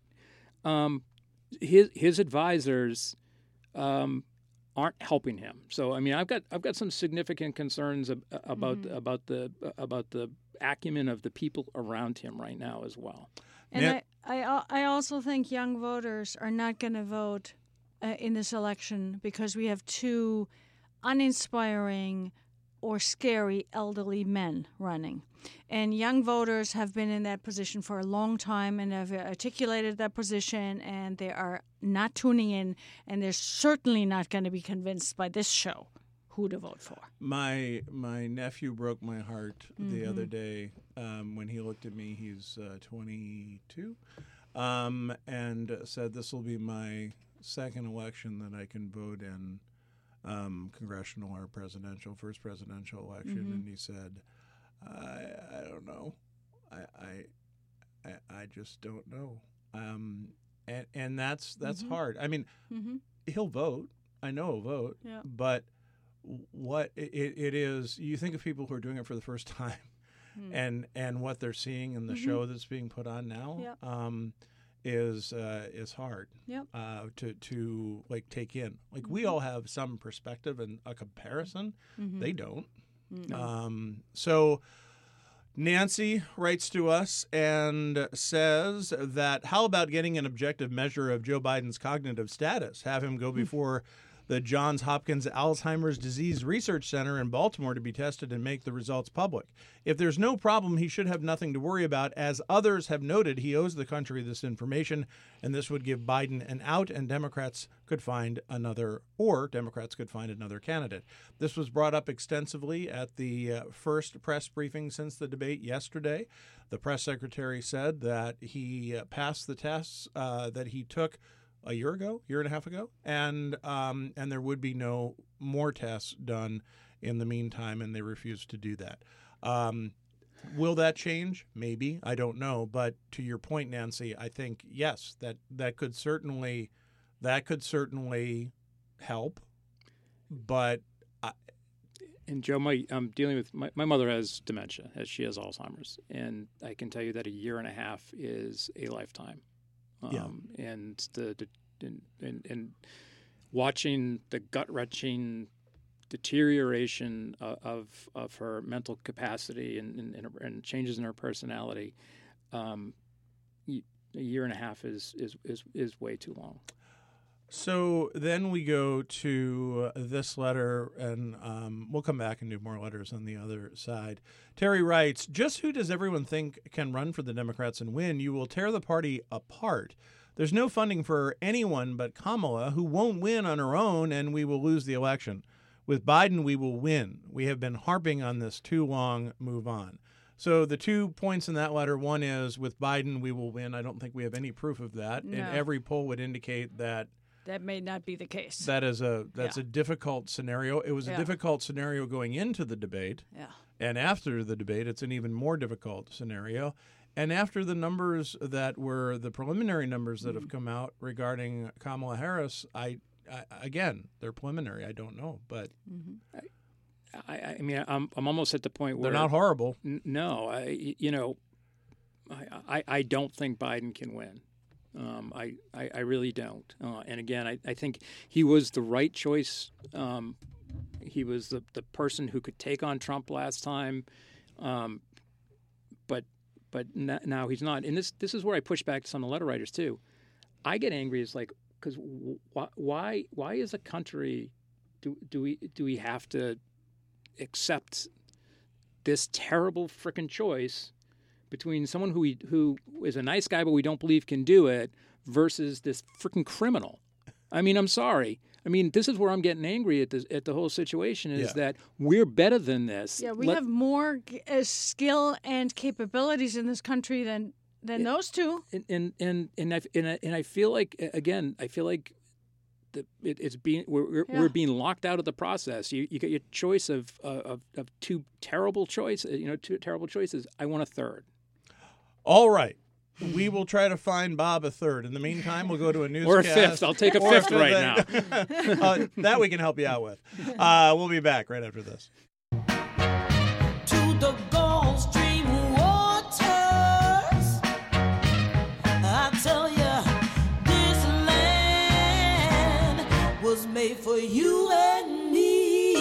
His advisors aren't helping him. So I mean, I've got some significant concerns about the acumen of the people around him right now as well. And I also think young voters are not going to vote in this election because we have two uninspiring or scary elderly men running. And young voters have been in that position for a long time and have articulated that position, and they are not tuning in, and they're certainly not going to be convinced by this show who to vote for. My nephew broke my heart the other day when he looked at me. He's 22. and said this will be my second election that I can vote in, congressional or presidential, first presidential election. And he said, I don't know. I just don't know. And that's hard. I mean, he'll vote. I know he'll vote. Yeah. But what it is, you think of people who are doing it for the first time, and what they're seeing in the show that's being put on now, is hard. Yep. To like take in. Like we all have some perspective and a comparison. They don't. So Nancy writes to us and says that how about getting an objective measure of Joe Biden's cognitive status? Have him go before the Johns Hopkins Alzheimer's Disease Research Center in Baltimore to be tested and make the results public. If there's no problem, he should have nothing to worry about. As others have noted, he owes the country this information, and this would give Biden an out, and Democrats could find another candidate. This was brought up extensively at the first press briefing since the debate yesterday. The press secretary said that he passed the tests that he took a year and a half ago, and there would be no more tests done in the meantime, and they refused to do that. Will that change? Maybe. I don't know. But to your point, Nancy, I think yes, that could certainly help. But and Joe, I'm dealing with my mother has dementia, as she has Alzheimer's, and I can tell you that a year and a half is a lifetime. And and watching the gut-wrenching deterioration of her mental capacity and changes in her personality, a year and a half is way too long. So then we go to this letter, and we'll come back and do more letters on the other side. Terry writes, just who does everyone think can run for the Democrats and win? You will tear the party apart. There's no funding for anyone but Kamala, who won't win on her own, and we will lose the election. With Biden, we will win. We have been harping on this too long. Move on. So the 2 points in that letter, one is with Biden, we will win. I don't think we have any proof of that. No. And every poll would indicate that That may not be the case. that's a difficult scenario. It was a difficult scenario going into the debate. Yeah. And after the debate, it's an even more difficult scenario. And after the numbers that were the preliminary numbers that have come out regarding Kamala Harris, again, they're preliminary. I don't know, but I mean, I'm almost at the point where they're not horrible. No, I don't think Biden can win. I really don't. And again, I think he was the right choice. He was the person who could take on Trump last time, but now he's not. And this is where I push back to some of the letter writers too. I get angry. It's like, because why as a country do we have to accept this terrible frickin' choice between someone who is a nice guy but we don't believe can do it versus this frickin' criminal? I mean, I'm sorry. I mean, this is where I'm getting angry at the whole situation is that we're better than this. Yeah, we have more skill and capabilities in this country than those two. And I feel like, again, we're being locked out of the process. You get your choice of two terrible choices. I want a third. All right. We will try to find Bob a third. In the meantime, we'll go to a newscast. Or a fifth. I'll take a fifth right now. That we can help you out with. We'll be back right after this. To the Gulf Stream waters, I tell you, this land was made for you and me.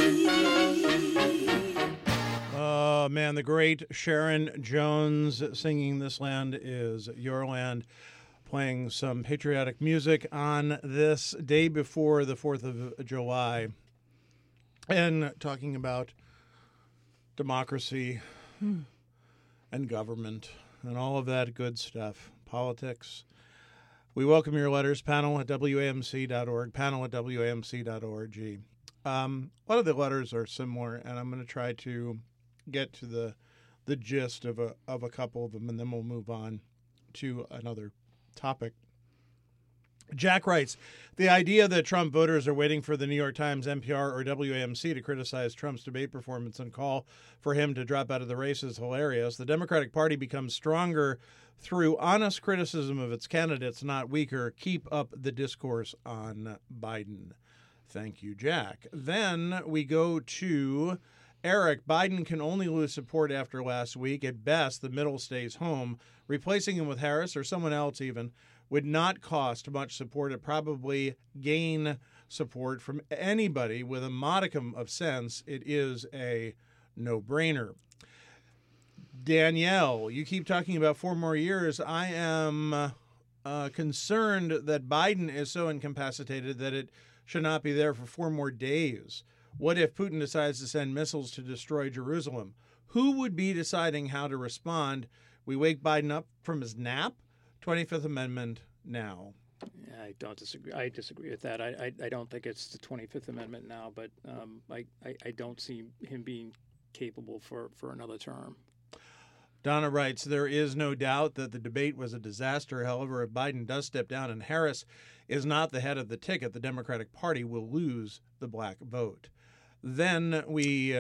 Oh, man, the great Sharon Jones singing This Land Is Your Land, playing some patriotic music on this day before the 4th of July, and talking about democracy and government and all of that good stuff, politics. We welcome your letters, panel@wamc.org, panel@wamc.org. A lot of the letters are similar, and I'm going to try to get to the gist of a couple of them, and then we'll move on to another topic. Jack writes, the idea that Trump voters are waiting for the New York Times, NPR, or WAMC to criticize Trump's debate performance and call for him to drop out of the race is hilarious. The Democratic Party becomes stronger through honest criticism of its candidates, not weaker. Keep up the discourse on Biden. Thank you, Jack. Then we go to Eric. Biden can only lose support after last week. At best, the middle stays home. Replacing him with Harris or someone else even would not cost much support. It probably gain support from anybody with a modicum of sense. It is a no-brainer. Danielle, you keep talking about 4 more years. I am concerned that Biden is so incapacitated that it should not be there for 4 more days. What if Putin decides to send missiles to destroy Jerusalem? Who would be deciding how to respond? We wake Biden up from his nap? 25th Amendment now. I don't disagree. I disagree with that. I don't think it's the 25th Amendment now, but I don't see him being capable for another term. Donna writes, there is no doubt that the debate was a disaster. However, if Biden does step down and Harris is not the head of the ticket, the Democratic Party will lose the black vote. Then we...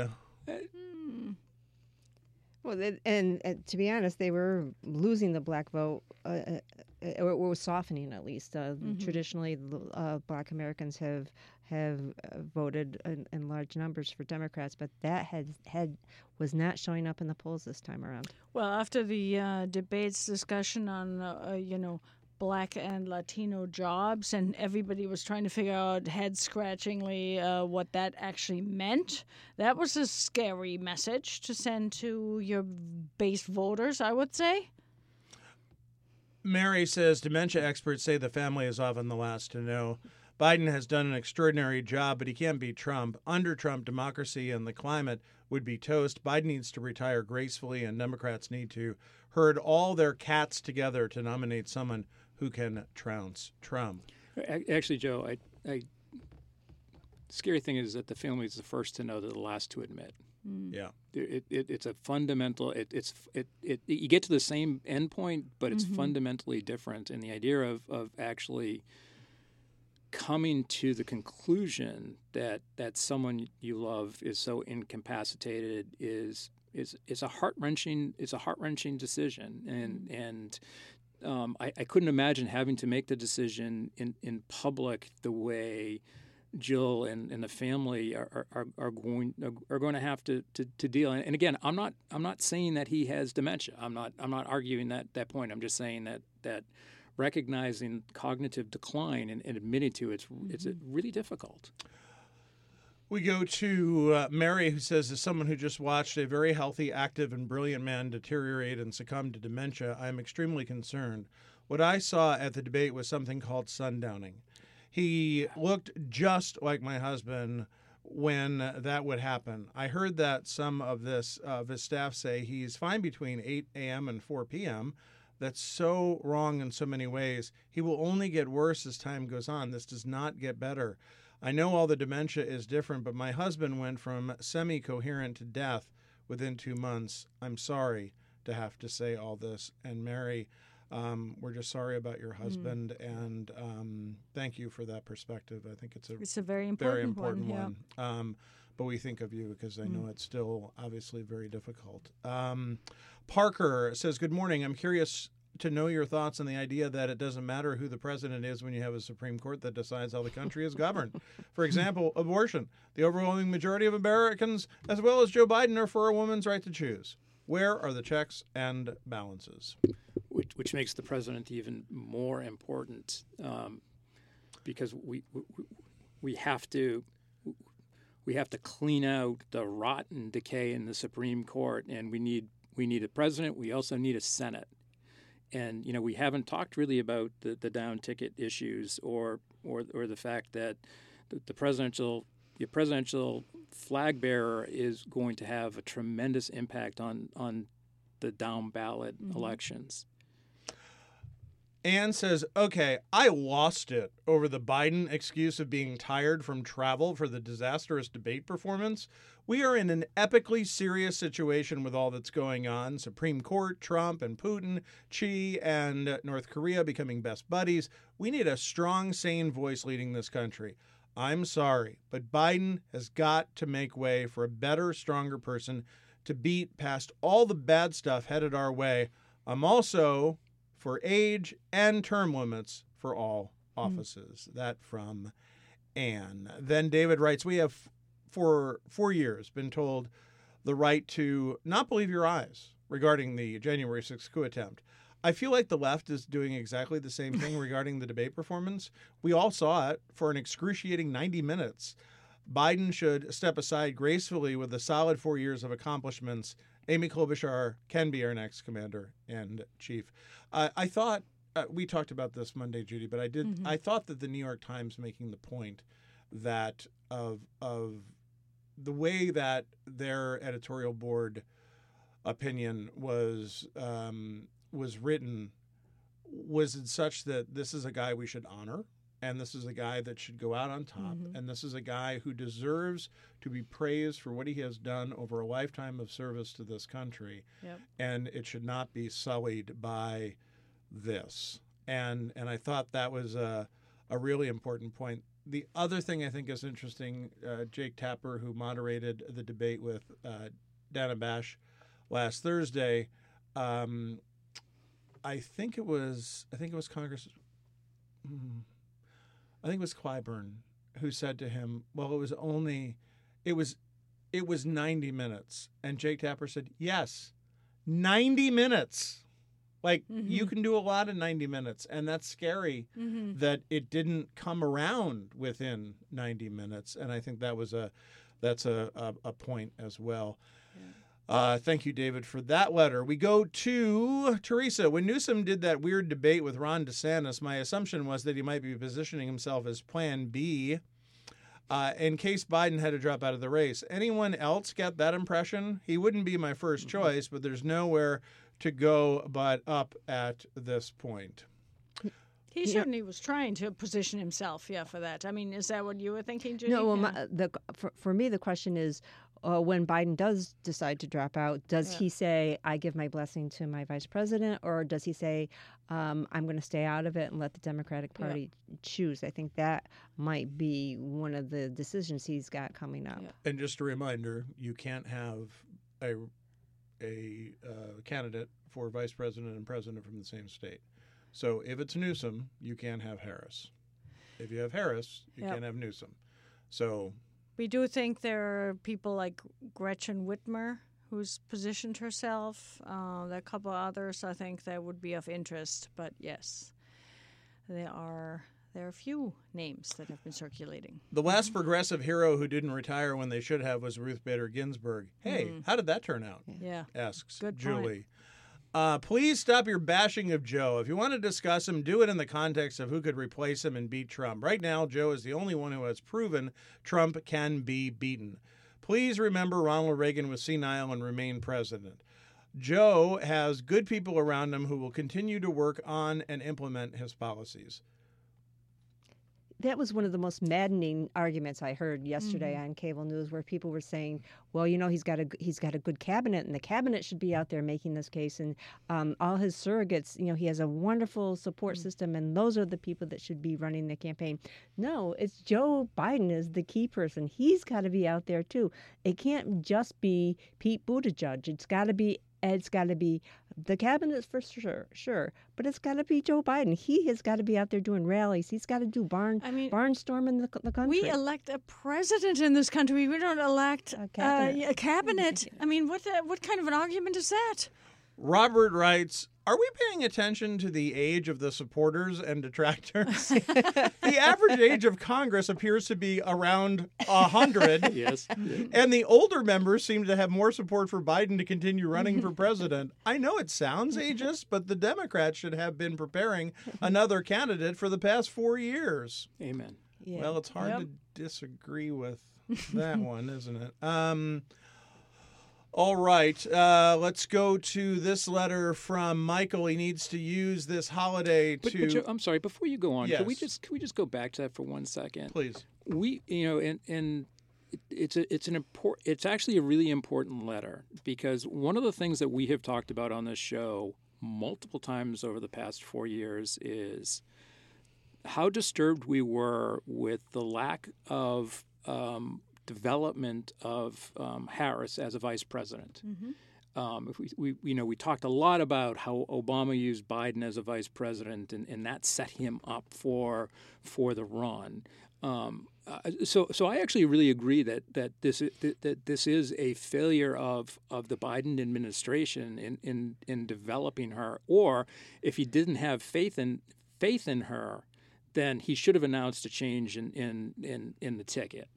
Well, and to be honest, they were losing the black vote, or it was softening at least. Traditionally, black Americans have voted in large numbers for Democrats, but that was not showing up in the polls this time around. Well, after the debates discussion on Black and Latino jobs, and everybody was trying to figure out head-scratchingly what that actually meant. That was a scary message to send to your base voters, I would say. Mary says, dementia experts say the family is often the last to know. Biden has done an extraordinary job, but he can't beat Trump. Under Trump, democracy and the climate would be toast. Biden needs to retire gracefully, and Democrats need to herd all their cats together to nominate someone who can trounce Trump. Actually, Joe, the scary thing is that the family is the first to know, they're the last to admit. Yeah, it's a fundamental. You get to the same endpoint, but it's fundamentally different. And the idea of actually coming to the conclusion that someone you love is so incapacitated is a heart-wrenching decision, and I couldn't imagine having to make the decision in public the way Jill and the family are going to have to deal. And again, I'm not saying that he has dementia. I'm not arguing that point. I'm just saying that recognizing cognitive decline and admitting to it's really difficult. We go to Mary, who says, as someone who just watched a very healthy, active, and brilliant man deteriorate and succumb to dementia, I am extremely concerned. What I saw at the debate was something called sundowning. He looked just like my husband when that would happen. I heard that some of his staff say he's fine between 8 a.m. and 4 p.m., That's so wrong in so many ways. He will only get worse as time goes on. This does not get better. I know all the dementia is different, but my husband went from semi-coherent to death within 2 months. I'm sorry to have to say all this. And Mary, we're just sorry about your husband, and thank you for that perspective. I think it's a very important one. Yeah. But we think of you because I know it's still obviously very difficult. Parker says, good morning. I'm curious to know your thoughts on the idea that it doesn't matter who the president is when you have a Supreme Court that decides how the country is governed. For example, abortion. The overwhelming majority of Americans, as well as Joe Biden, are for a woman's right to choose. Where are the checks and balances? Which makes the president even more important, because we have to clean out the rot and decay in the Supreme Court, and we need a president. We also need a Senate. And we haven't talked really about the down ticket issues or the fact that the presidential flag bearer is going to have a tremendous impact on the down ballot elections. Ann says, okay, I lost it over the Biden excuse of being tired from travel for the disastrous debate performance. We are in an epically serious situation with all that's going on. Supreme Court, Trump and Putin, Xi and North Korea becoming best buddies. We need a strong, sane voice leading this country. I'm sorry, but Biden has got to make way for a better, stronger person to beat past all the bad stuff headed our way. I'm also for age and term limits for all offices. That from Anne. Then David writes, we have for 4 years been told the right to not believe your eyes regarding the January 6th coup attempt. I feel like the left is doing exactly the same thing regarding the debate performance. We all saw it for an excruciating 90 minutes. Biden should step aside gracefully with a solid 4 years of accomplishments. Amy Klobuchar can be our next commander and chief. I thought we talked about this Monday, Judy, but I thought that the New York Times making the point that of the way that their editorial board opinion was written was such that this is a guy we should honor. And this is a guy that should go out on top. And this is a guy who deserves to be praised for what he has done over a lifetime of service to this country. Yep. And it should not be sullied by this. And I thought that was a really important point. The other thing I think is interesting, Jake Tapper, who moderated the debate with Dana Bash last Thursday, I think it was Congress. I think it was Clyburn who said to him, well, it was 90 minutes. And Jake Tapper said, yes, 90 minutes. Like, you can do a lot in 90 minutes. And that's scary that it didn't come around within 90 minutes. And I think that's a point as well. Thank you, David, for that letter. We go to Teresa. When Newsom did that weird debate with Ron DeSantis, my assumption was that he might be positioning himself as Plan B in case Biden had to drop out of the race. Anyone else get that impression? He wouldn't be my first choice, but there's nowhere to go but up at this point. He certainly was trying to position himself, for that. I mean, is that what you were thinking, Judy? No, well, for me, the question is, when Biden does decide to drop out, does he say, I give my blessing to my vice president, or does he say, I'm going to stay out of it and let the Democratic Party choose? I think that might be one of the decisions he's got coming up. Yeah. And just a reminder, you can't have a candidate for vice president and president from the same state. So if it's Newsom, you can't have Harris. If you have Harris, you can't have Newsom. So we do think there are people like Gretchen Whitmer who's positioned herself. There are a couple others I think that would be of interest. But yes, there are a few names that have been circulating. The last progressive hero who didn't retire when they should have was Ruth Bader Ginsburg. Hey, how did that turn out? Yeah. Asks Good Julie. point. Please stop your bashing of Joe. If you want to discuss him, do it in the context of who could replace him and beat Trump. Right now, Joe is the only one who has proven Trump can be beaten. Please remember Ronald Reagan was senile and remained president. Joe has good people around him who will continue to work on and implement his policies. That was one of the most maddening arguments I heard yesterday on cable news, where people were saying, well, he's got a good cabinet, and the cabinet should be out there making this case, and all his surrogates, he has a wonderful support system, and those are the people that should be running the campaign. No, it's Joe Biden is the key person. He's got to be out there too. It can't just be Pete Buttigieg. It's got to be the cabinet for sure, but it's got to be Joe Biden. He has got to be out there doing rallies. He's got to do barnstorming the country. We elect a president in this country. We don't elect a cabinet. I mean, what kind of an argument is that? Robert writes, are we paying attention to the age of the supporters and detractors? The average age of Congress appears to be around 100. Yes. And the older members seem to have more support for Biden to continue running for president. I know it sounds ageist, but the Democrats should have been preparing another candidate for the past 4 years. Amen. Yeah. Well, it's hard to disagree with that one, isn't it? All right, let's go to this letter from Michael. He needs to use this holiday But to. Joe, I'm sorry. Before you go on, Yes. can we just go back to that for 1 second? Please. And it's actually a really important letter, because one of the things that we have talked about on this show multiple times over the past 4 years is how disturbed we were with the lack of development of Harris as a vice president. If we talked a lot about how Obama used Biden as a vice president, and that set him up for the run. So I actually really agree that this is a failure of the Biden administration in developing her. Or if he didn't have faith in her, then he should have announced a change in the ticket.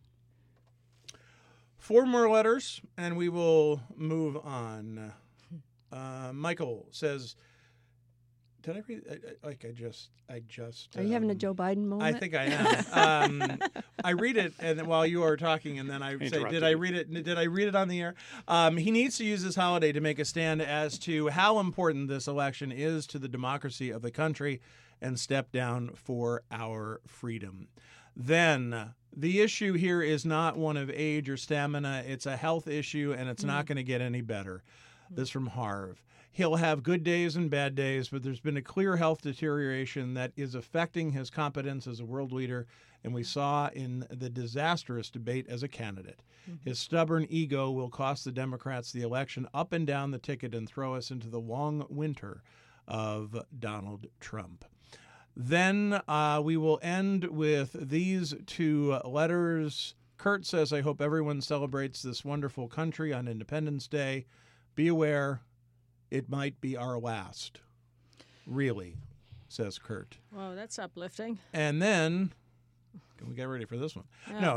4 more letters, and we will move on. Michael says, "Did I read? I just. Are you having a Joe Biden moment? I think I am. I read it, and while you are talking, and then I say, Interrupted "Did I you. read it? Did I read it on the air?" He needs to use this holiday to make a stand as to how important this election is to the democracy of the country, and step down for our freedom. Then the issue here is not one of age or stamina. It's a health issue, and it's not going to get any better. This from Harv. He'll have good days and bad days, but there's been a clear health deterioration that is affecting his competence as a world leader, and we saw in the disastrous debate as a candidate. His stubborn ego will cost the Democrats the election up and down the ticket and throw us into the long winter of Donald Trump. Then we will end with these 2 letters. Kurt says, "I hope everyone celebrates this wonderful country on Independence Day. Be aware, it might be our last." Really, says Kurt. Wow, that's uplifting. And then, can we get ready for this one? Yeah. No.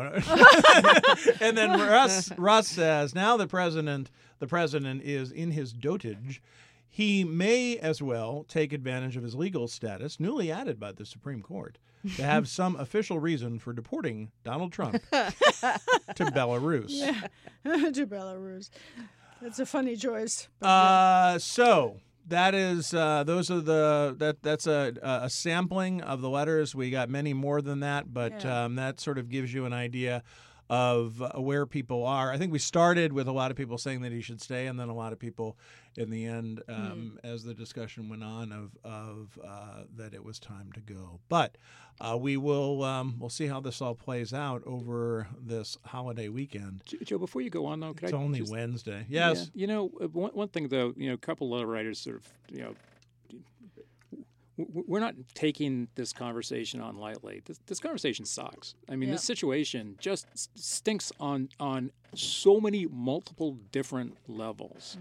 And then Russ says, now the president is in his dotage. He may as well take advantage of his legal status, newly added by the Supreme Court, to have some official reason for deporting Donald Trump to Belarus. Yeah, to Belarus. That's a funny choice. But So that is those are that's a sampling of the letters. We got many more than that, but that sort of gives you an idea of where people are. I think we started with a lot of people saying that he should stay, and then a lot of people in the end, as the discussion went on, of that it was time to go. But we'll see how this all plays out over this holiday weekend. Joe, before you go on, though, It's only Wednesday. Yes. Yeah. One thing, though, a couple letter writers sort of, we're not taking this conversation on lightly. This conversation sucks. I mean, this situation just stinks on so many multiple different levels.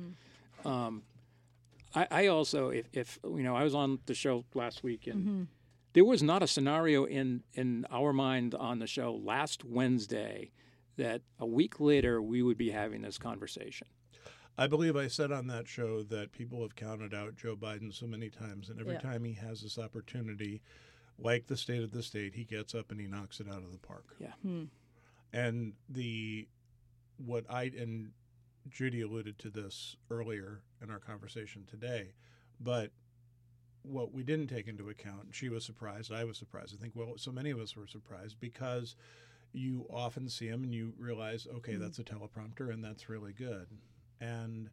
I also, if I was on the show last week, and there was not a scenario in our mind on the show last Wednesday that a week later we would be having this conversation. I believe I said on that show that people have counted out Joe Biden so many times, and every time he has this opportunity, like the state of the state, he gets up and he knocks it out of the park. Yeah. And and Judy alluded to this earlier in our conversation today, but what we didn't take into account, she was surprised, I was surprised. I think, so many of us were surprised because you often see him and you realize, okay, that's a teleprompter and that's really good. And,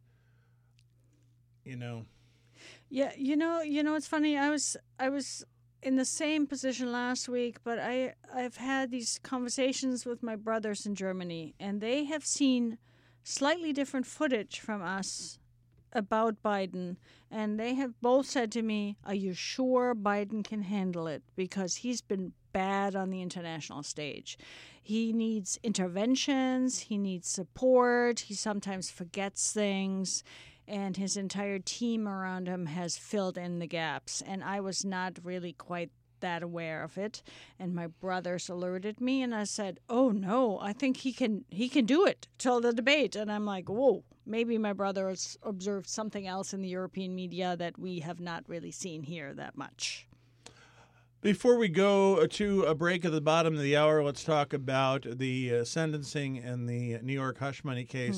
yeah, it's funny. I was in the same position last week, but I've had these conversations with my brothers in Germany, and they have seen slightly different footage from us about Biden, and they have both said to me, "Are you sure Biden can handle it? Because he's been bad on the international stage. He needs interventions, he needs support, he sometimes forgets things, and his entire team around him has filled in the gaps." And I was not really quite that aware of it, and my brothers alerted me, and I said, "Oh no, I think he can do it till the debate." And I'm like, whoa, maybe my brother has observed something else in the European media that we have not really seen here that much. Before we go to a break at the bottom of the hour, let's talk about the sentencing and the New York hush money case.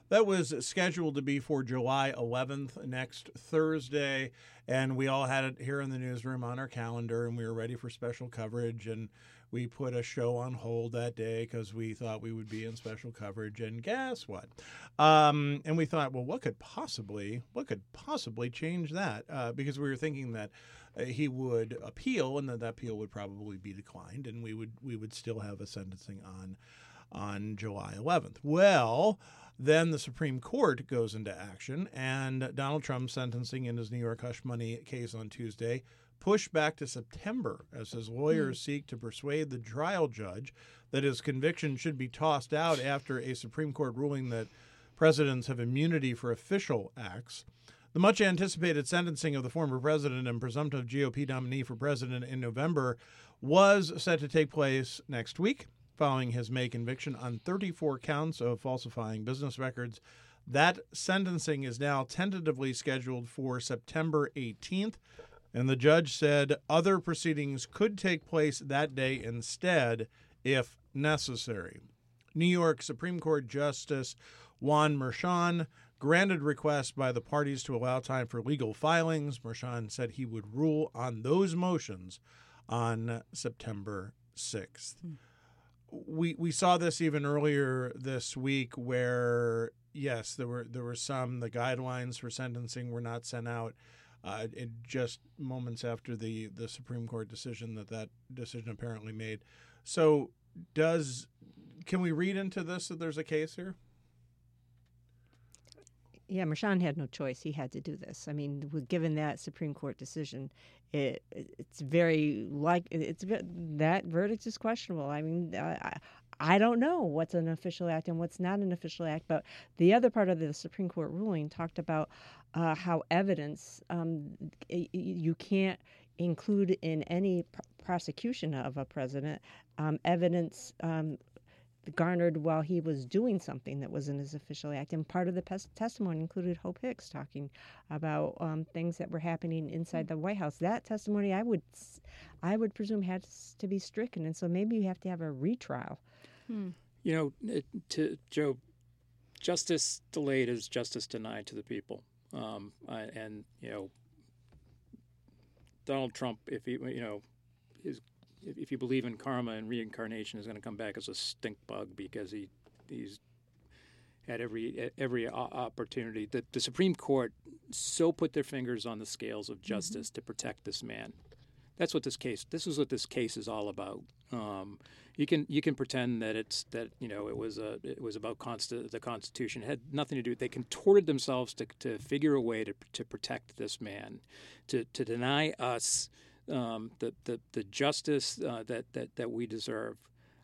That was scheduled to be for July 11th, next Thursday, and we all had it here in the newsroom on our calendar, and we were ready for special coverage, and we put a show on hold that day because we thought we would be in special coverage, and guess what? And we thought, well, what could possibly change that? Because we were thinking that he would appeal, and that appeal would probably be declined, and we would still have a sentencing on July 11th. Well, then the Supreme Court goes into action, and Donald Trump's sentencing in his New York hush money case on Tuesday pushed back to September as his lawyers seek to persuade the trial judge that his conviction should be tossed out after a Supreme Court ruling that presidents have immunity for official acts. The much-anticipated sentencing of the former president and presumptive GOP nominee for president in November was set to take place next week, following his May conviction on 34 counts of falsifying business records. That sentencing is now tentatively scheduled for September 18th, and the judge said other proceedings could take place that day instead if necessary. New York Supreme Court Justice Juan Merchan granted requests by the parties to allow time for legal filings. Merchan said he would rule on those motions on September 6th. We saw this even earlier this week where, yes, there were some, the guidelines for sentencing were not sent out just moments after the Supreme Court decision that decision apparently made. So can we read into this that there's a case here? Yeah, Merchan had no choice. He had to do this. I mean, given that Supreme Court decision, it's very that verdict is questionable. I mean, I don't know what's an official act and what's not an official act. But the other part of the Supreme Court ruling talked about how evidence you can't include in any prosecution of a president evidence garnered while he was doing something that wasn't his official act. And part of the testimony included Hope Hicks talking about things that were happening inside the White House. That testimony, I would presume, has to be stricken. And so maybe you have to have a retrial. You know, to Joe, justice delayed is justice denied to the people. And, you know, Donald Trump, if you believe in karma and reincarnation, is going to come back as a stink bug because he's had every opportunity. The Supreme Court so put their fingers on the scales of justice to protect this man. This is what this case is all about. You can pretend that it was about the Constitution. It had nothing to do. They contorted themselves to figure a way to protect this man, to deny us the justice that we deserve.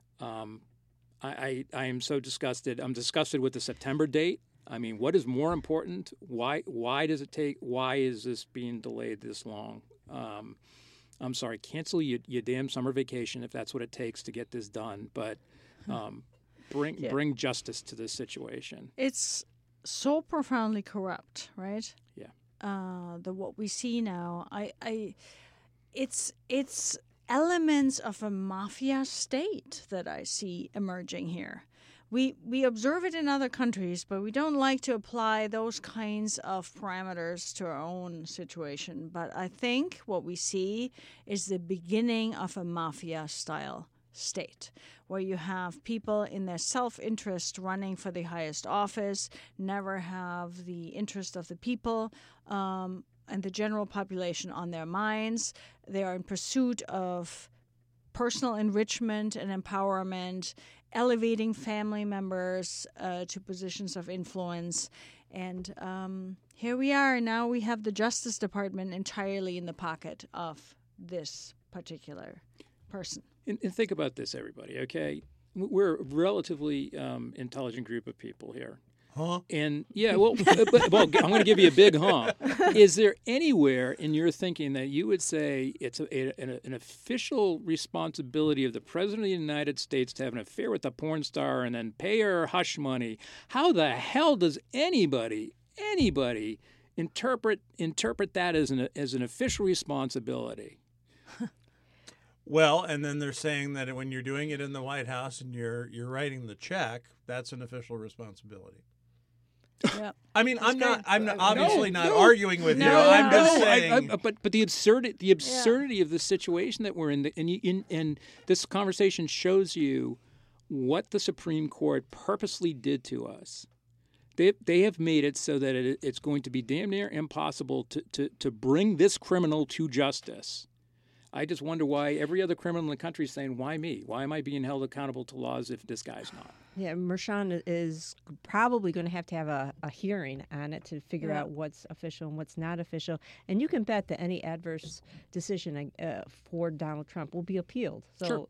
I am so disgusted. I'm disgusted with the September date. I mean, what is more important? Why does it take? Why is this being delayed this long? I'm sorry. Cancel your damn summer vacation if that's what it takes to get this done. But bring justice to this situation. It's so profoundly corrupt, right? Yeah. What we see now, it's elements of a mafia state that I see emerging here. We observe it in other countries, but we don't like to apply those kinds of parameters to our own situation. But I think what we see is the beginning of a mafia-style state, where you have people in their self-interest running for the highest office, never have the interest of the people and the general population on their minds. They are in pursuit of personal enrichment and empowerment, elevating family members to positions of influence. And here we are. Now we have the Justice Department entirely in the pocket of this particular person. And think about this, everybody, okay? We're a relatively intelligent group of people here. Huh? And, yeah, well, I'm going to give you a big huh. Is there anywhere in your thinking that you would say it's an official responsibility of the President of the United States to have an affair with a porn star and then pay her hush money? How the hell does anybody interpret that as an official responsibility? Well, and then they're saying that when you're doing it in the White House and you're writing the check, that's an official responsibility. Yeah. I mean, I'm obviously not no. arguing with you. No, I'm no. just No, saying. but the absurdity of the situation that we're in, and this conversation shows you what the Supreme Court purposely did to us. They have made it so that it's going to be damn near impossible to bring this criminal to justice. I just wonder why every other criminal in the country is saying, why me? Why am I being held accountable to laws if this guy's not? Yeah, Mershon is probably going to have a hearing on it to figure out what's official and what's not official. And you can bet that any adverse decision for Donald Trump will be appealed. So,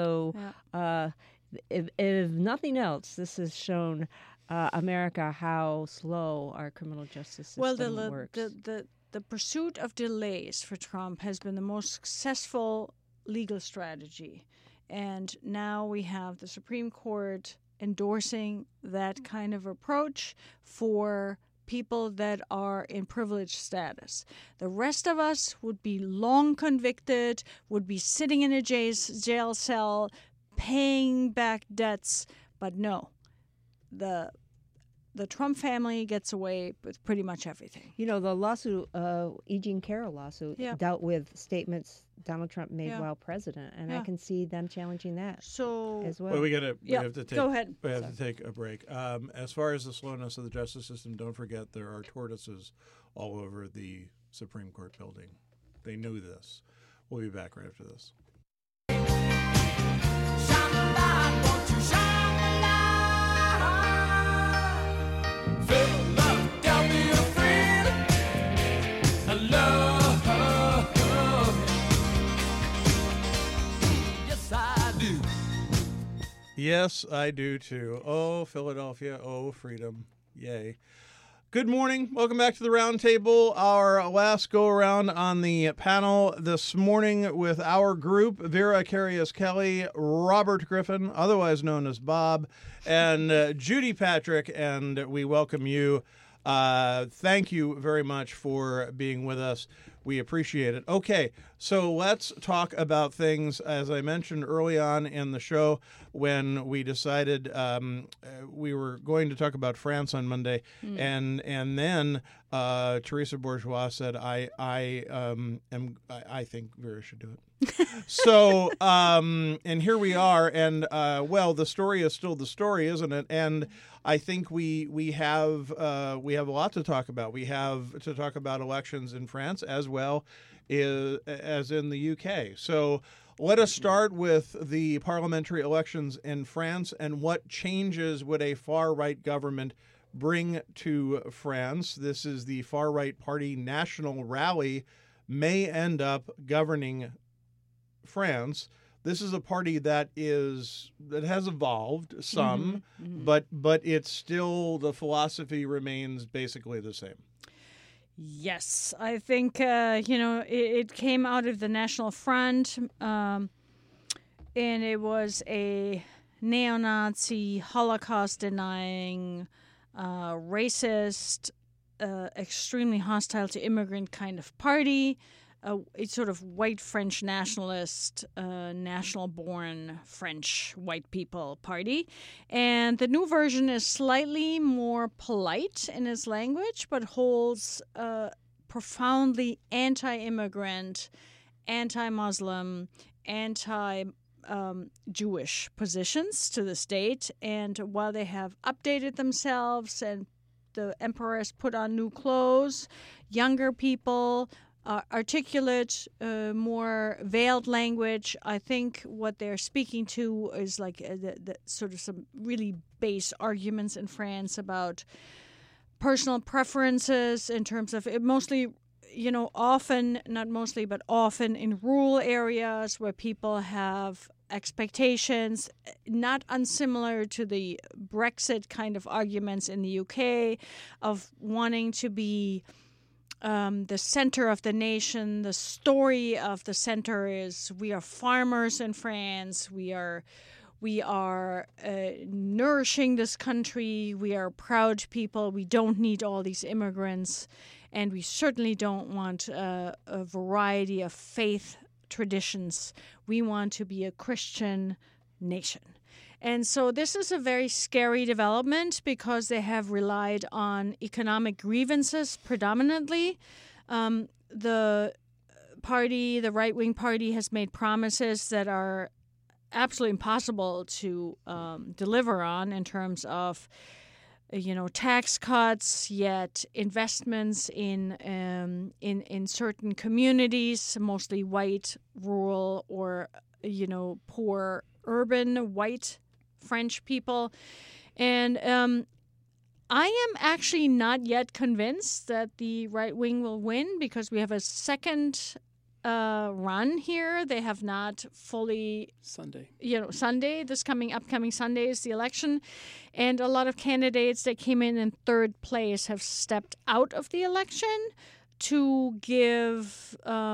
if nothing else, this has shown America how slow our criminal justice system works. The pursuit of delays for Trump has been the most successful legal strategy. And now we have the Supreme Court endorsing that kind of approach for people that are in privileged status. The rest of us would be long convicted, would be sitting in a jail cell, paying back debts. But no, the Trump family gets away with pretty much everything. You know, the lawsuit, E. Jean Carroll lawsuit, dealt with statements Donald Trump made while president, and I can see them challenging that as well. Well, we have to take. Go ahead. We have to take a break. As far as the slowness of the justice system, don't forget there are tortoises all over the Supreme Court building. They knew this. We'll be back right after this. Shine the light, won't you shine the light? Feel love, got me a thrill, a love. Yes, I do. Yes, I do too. Oh, Philadelphia. Oh, freedom. Yay. Good morning. Welcome back to the Round Table. Our last go-around on the panel this morning with our group, Vera Carius-Kelly, Robert Griffin, otherwise known as Bob, and Judy Patrick, and we welcome you. Thank you very much for being with us. We appreciate it. Okay, so let's talk about things, as I mentioned early on in the show, when we decided we were going to talk about France on Monday, and then Teresa Bourgeois said, I think Vera should do it. So, and here we are, and well, the story is still the story, isn't it? And I think we have a lot to talk about. We have to talk about elections in France as well as in the UK. So let us start with the parliamentary elections in France and what changes would a far-right government bring to France. This is the far-right party National Rally may end up governing France. This is a party that has evolved some, but it's still, the philosophy remains basically the same. Yes, I think it came out of the National Front, and it was a neo-Nazi, Holocaust-denying, racist, extremely hostile to immigrant kind of party. It's sort of white French nationalist, national-born French white people party. And the new version is slightly more polite in its language, but holds profoundly anti-immigrant, anti-Muslim, anti-Jewish positions to the state. And while they have updated themselves and the emperor has put on new clothes, younger people, articulate, more veiled language. I think what they're speaking to is like the sort of some really base arguments in France about personal preferences in terms of it mostly, often, not mostly, but often in rural areas where people have expectations not unsimilar to the Brexit kind of arguments in the UK of wanting to be the center of the nation. The story of the center is we are farmers in France. We are nourishing this country. We are proud people. We don't need all these immigrants. And we certainly don't want a variety of faith traditions. We want to be a Christian nation. And so this is a very scary development because they have relied on economic grievances predominantly. The right-wing party, has made promises that are absolutely impossible to deliver on in terms of, tax cuts, yet investments in certain communities, mostly white, rural, or poor, urban, white French people. And I am actually not yet convinced that the right wing will win because we have a second run here. They have not fully Sunday. Sunday, upcoming Sunday is the election, and a lot of candidates that came in third place have stepped out of the election to give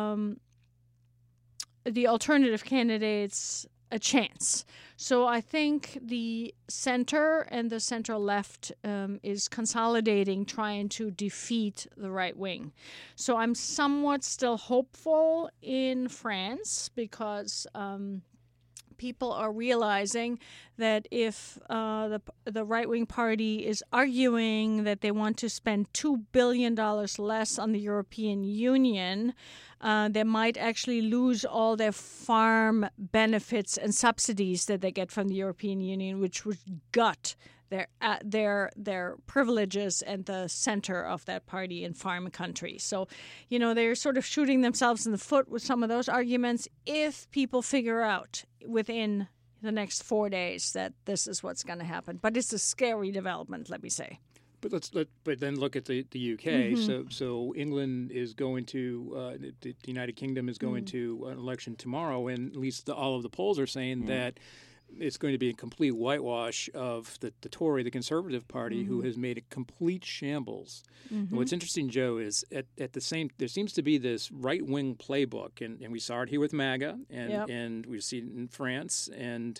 the alternative candidates a chance. So I think the center and the center left is consolidating, trying to defeat the right wing. So I'm somewhat still hopeful in France because people are realizing that if the right-wing party is arguing that they want to spend $2 billion less on the European Union, they might actually lose all their farm benefits and subsidies that they get from the European Union, which would gut their privileges and the center of that party in farm countries. So, they're sort of shooting themselves in the foot with some of those arguments if people figure out within the next 4 days that this is what's going to happen. But it's a scary development, let me say. But then look at the UK. Mm-hmm. So England is going to the United Kingdom is going to an election tomorrow, and at least all of the polls are saying that it's going to be a complete whitewash of the Tory, the Conservative Party, who has made a complete shambles. And what's interesting, Joe, is there seems to be this right-wing playbook, and we saw it here with MAGA, and we've seen it in France, and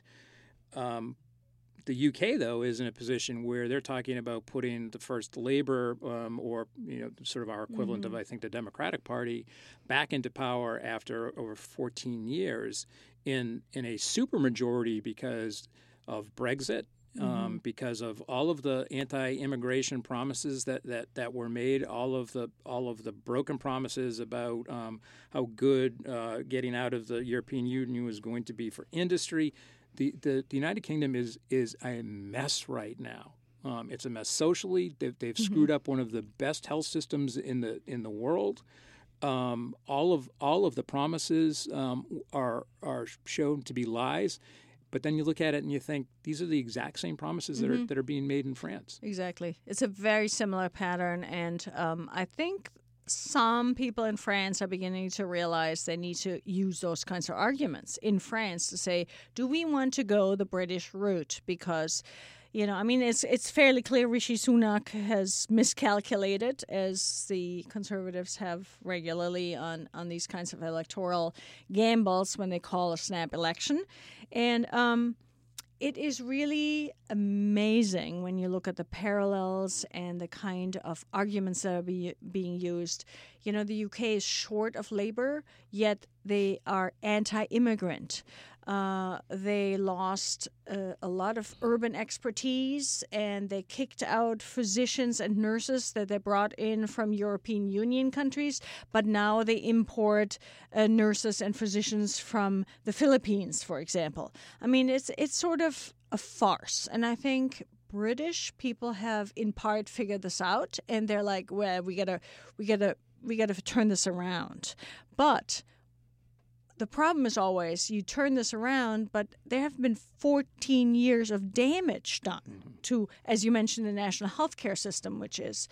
the UK, though, is in a position where they're talking about putting the first Labour or sort of our equivalent of, I think, the Democratic Party back into power after over 14 years in a supermajority because of Brexit, because of all of the anti-immigration promises that were made, all of the broken promises about how good getting out of the European Union was going to be for industry. The United Kingdom is a mess right now. It's a mess socially. They've screwed up one of the best health systems in the world. All of the promises are shown to be lies. But then you look at it and you think these are the exact same promises that are being made in France. Exactly. It's a very similar pattern, and I think some people in France are beginning to realize they need to use those kinds of arguments in France to say, do we want to go the British route? Because, it's fairly clear Rishi Sunak has miscalculated, as the Conservatives have regularly on these kinds of electoral gambles when they call a snap election. And it is really amazing when you look at the parallels and the kind of arguments that are being used. The UK is short of labor, yet they are anti-immigrant. They lost a lot of urban expertise, and they kicked out physicians and nurses that they brought in from European Union countries, but now they import nurses and physicians from the Philippines, for example. I mean, it's sort of a farce, and I think British people have in part figured this out, and they're like, well, we gotta turn this around. But the problem is always you turn this around, but there have been 14 years of damage done to, as you mentioned, the national health care system, which is,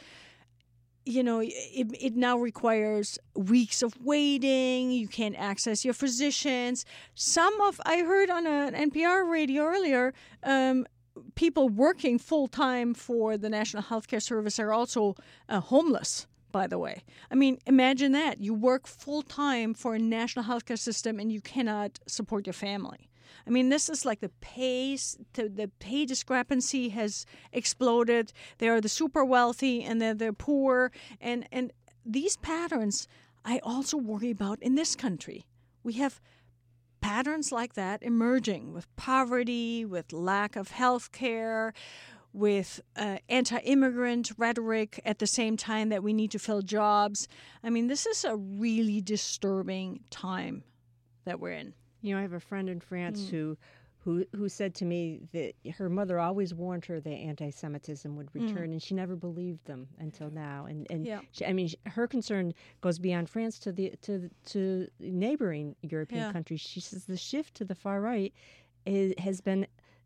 it now requires weeks of waiting. You can't access your physicians. I heard on an NPR radio earlier, people working full-time for the National Healthcare Service are also homeless, by the way. I mean, imagine that. You work full-time for a national healthcare system and you cannot support your family. I mean, this is like the pay discrepancy has exploded. They are the super wealthy and they're the poor. And these patterns I also worry about in this country. We have patterns like that emerging with poverty, with lack of health care, with anti-immigrant rhetoric at the same time that we need to fill jobs. I mean, this is a really disturbing time that we're in. You know, I have a friend in France who said to me that her mother always warned her that anti-Semitism would return, and she never believed them until now. And Yeah. her concern goes beyond France to neighboring European countries. She says the shift to the far right has been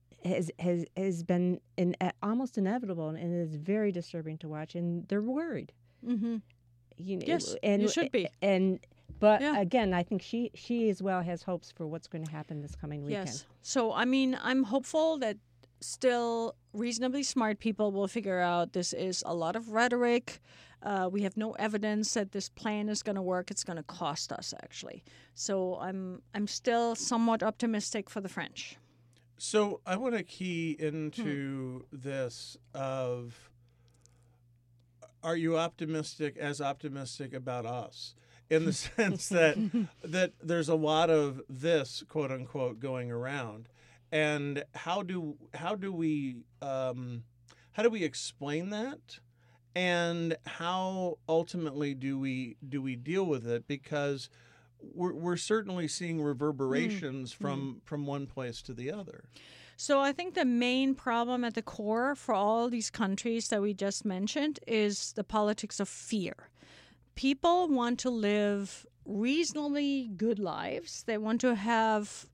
almost inevitable, and it is very disturbing to watch. And they're worried. Mm-hmm. Yes, and you should be. But Yeah. again, I think she as well has hopes for what's going to happen this coming weekend. Yes. So, I mean, I'm hopeful that still reasonably smart people will figure out this is a lot of rhetoric. We have no evidence that this plan is going to work. It's going to cost us, actually. So I'm still somewhat optimistic for the French. So I want to key into this of, are you optimistic about us? In the sense that there's a lot of this, quote unquote, going around, and how do we explain that, and how ultimately do we deal with it? Because we're certainly seeing reverberations from one place to the other. So I think the main problem at the core for all these countries that we just mentioned is the politics of fear. People want to live reasonably good lives. They want to have,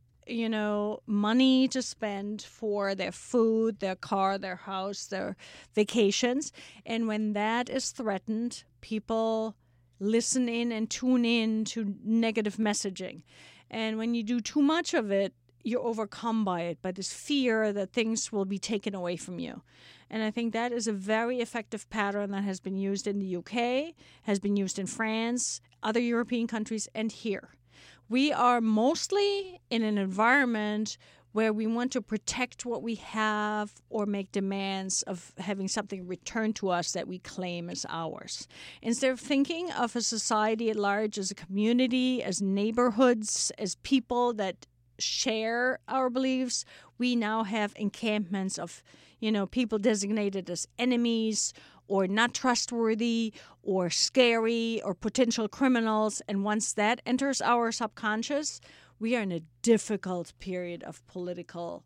money to spend for their food, their car, their house, their vacations. And when that is threatened, people listen in and tune in to negative messaging. And when you do too much of it, you're overcome by it, by this fear that things will be taken away from you. And I think that is a very effective pattern that has been used in the UK, has been used in France, other European countries, and here. We are mostly in an environment where we want to protect what we have or make demands of having something returned to us that we claim as ours. Instead of thinking of a society at large as a community, as neighborhoods, as people that share our beliefs, we now have encampments of, people designated as enemies or not trustworthy or scary or potential criminals. And once that enters our subconscious, we are in a difficult period of political,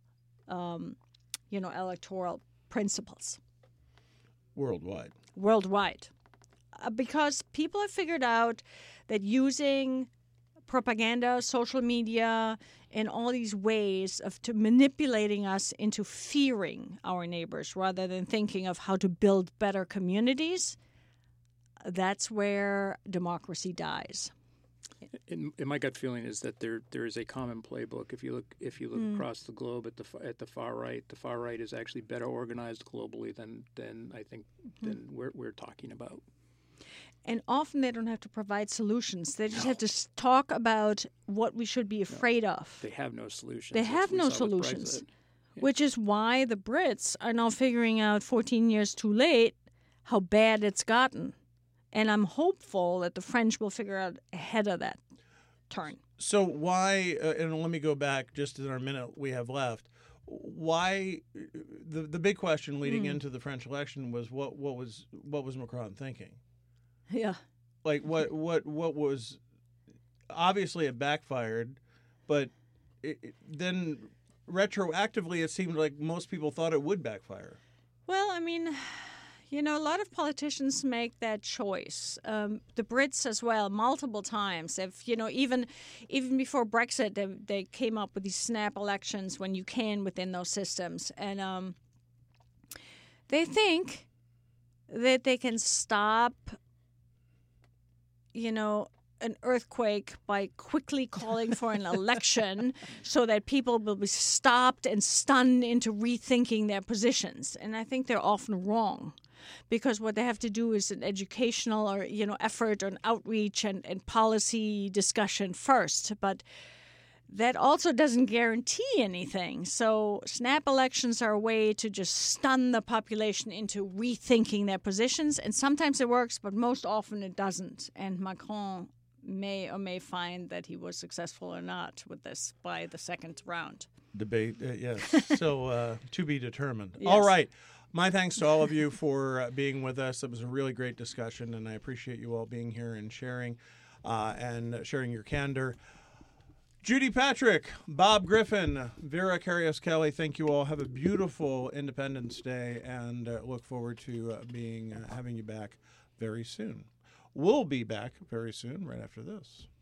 electoral principles. Worldwide. Because people have figured out that using propaganda, social media, and all these ways to manipulating us into fearing our neighbors rather than thinking of how to build better communities, that's where democracy dies. And my gut feeling is that there is a common playbook. If you look across the globe at the far right is actually better organized globally than I think than we're talking about. And often they don't have to provide solutions. They just have to talk about what we should be afraid of. They have no solutions. They have no solutions, which is why the Brits are now figuring out 14 years too late how bad it's gotten. And I'm hopeful that the French will figure out ahead of that turn. So why, and let me go back just in our minute we have left, why, the big question leading into the French election was what was Macron thinking? Yeah. Like what was, obviously it backfired, but then retroactively it seemed like most people thought it would backfire. Well, I mean, a lot of politicians make that choice. The Brits as well, multiple times. If even before Brexit, they came up with these snap elections when you can within those systems, and they think that they can stop an earthquake by quickly calling for an election so that people will be stopped and stunned into rethinking their positions. And I think they're often wrong, because what they have to do is an educational or, effort or an outreach and policy discussion first. But that also doesn't guarantee anything. So snap elections are a way to just stun the population into rethinking their positions. And sometimes it works, but most often it doesn't. And Macron may or may find that he was successful or not with this by the second round. Debate, yes. So to be determined. Yes. All right. My thanks to all of you for being with us. It was a really great discussion, and I appreciate you all being here and sharing your candor. Judy Patrick, Bob Griffin, Vera Karius Kelly, thank you all. Have a beautiful Independence Day, and look forward to having you back very soon. We'll be back very soon, right after this.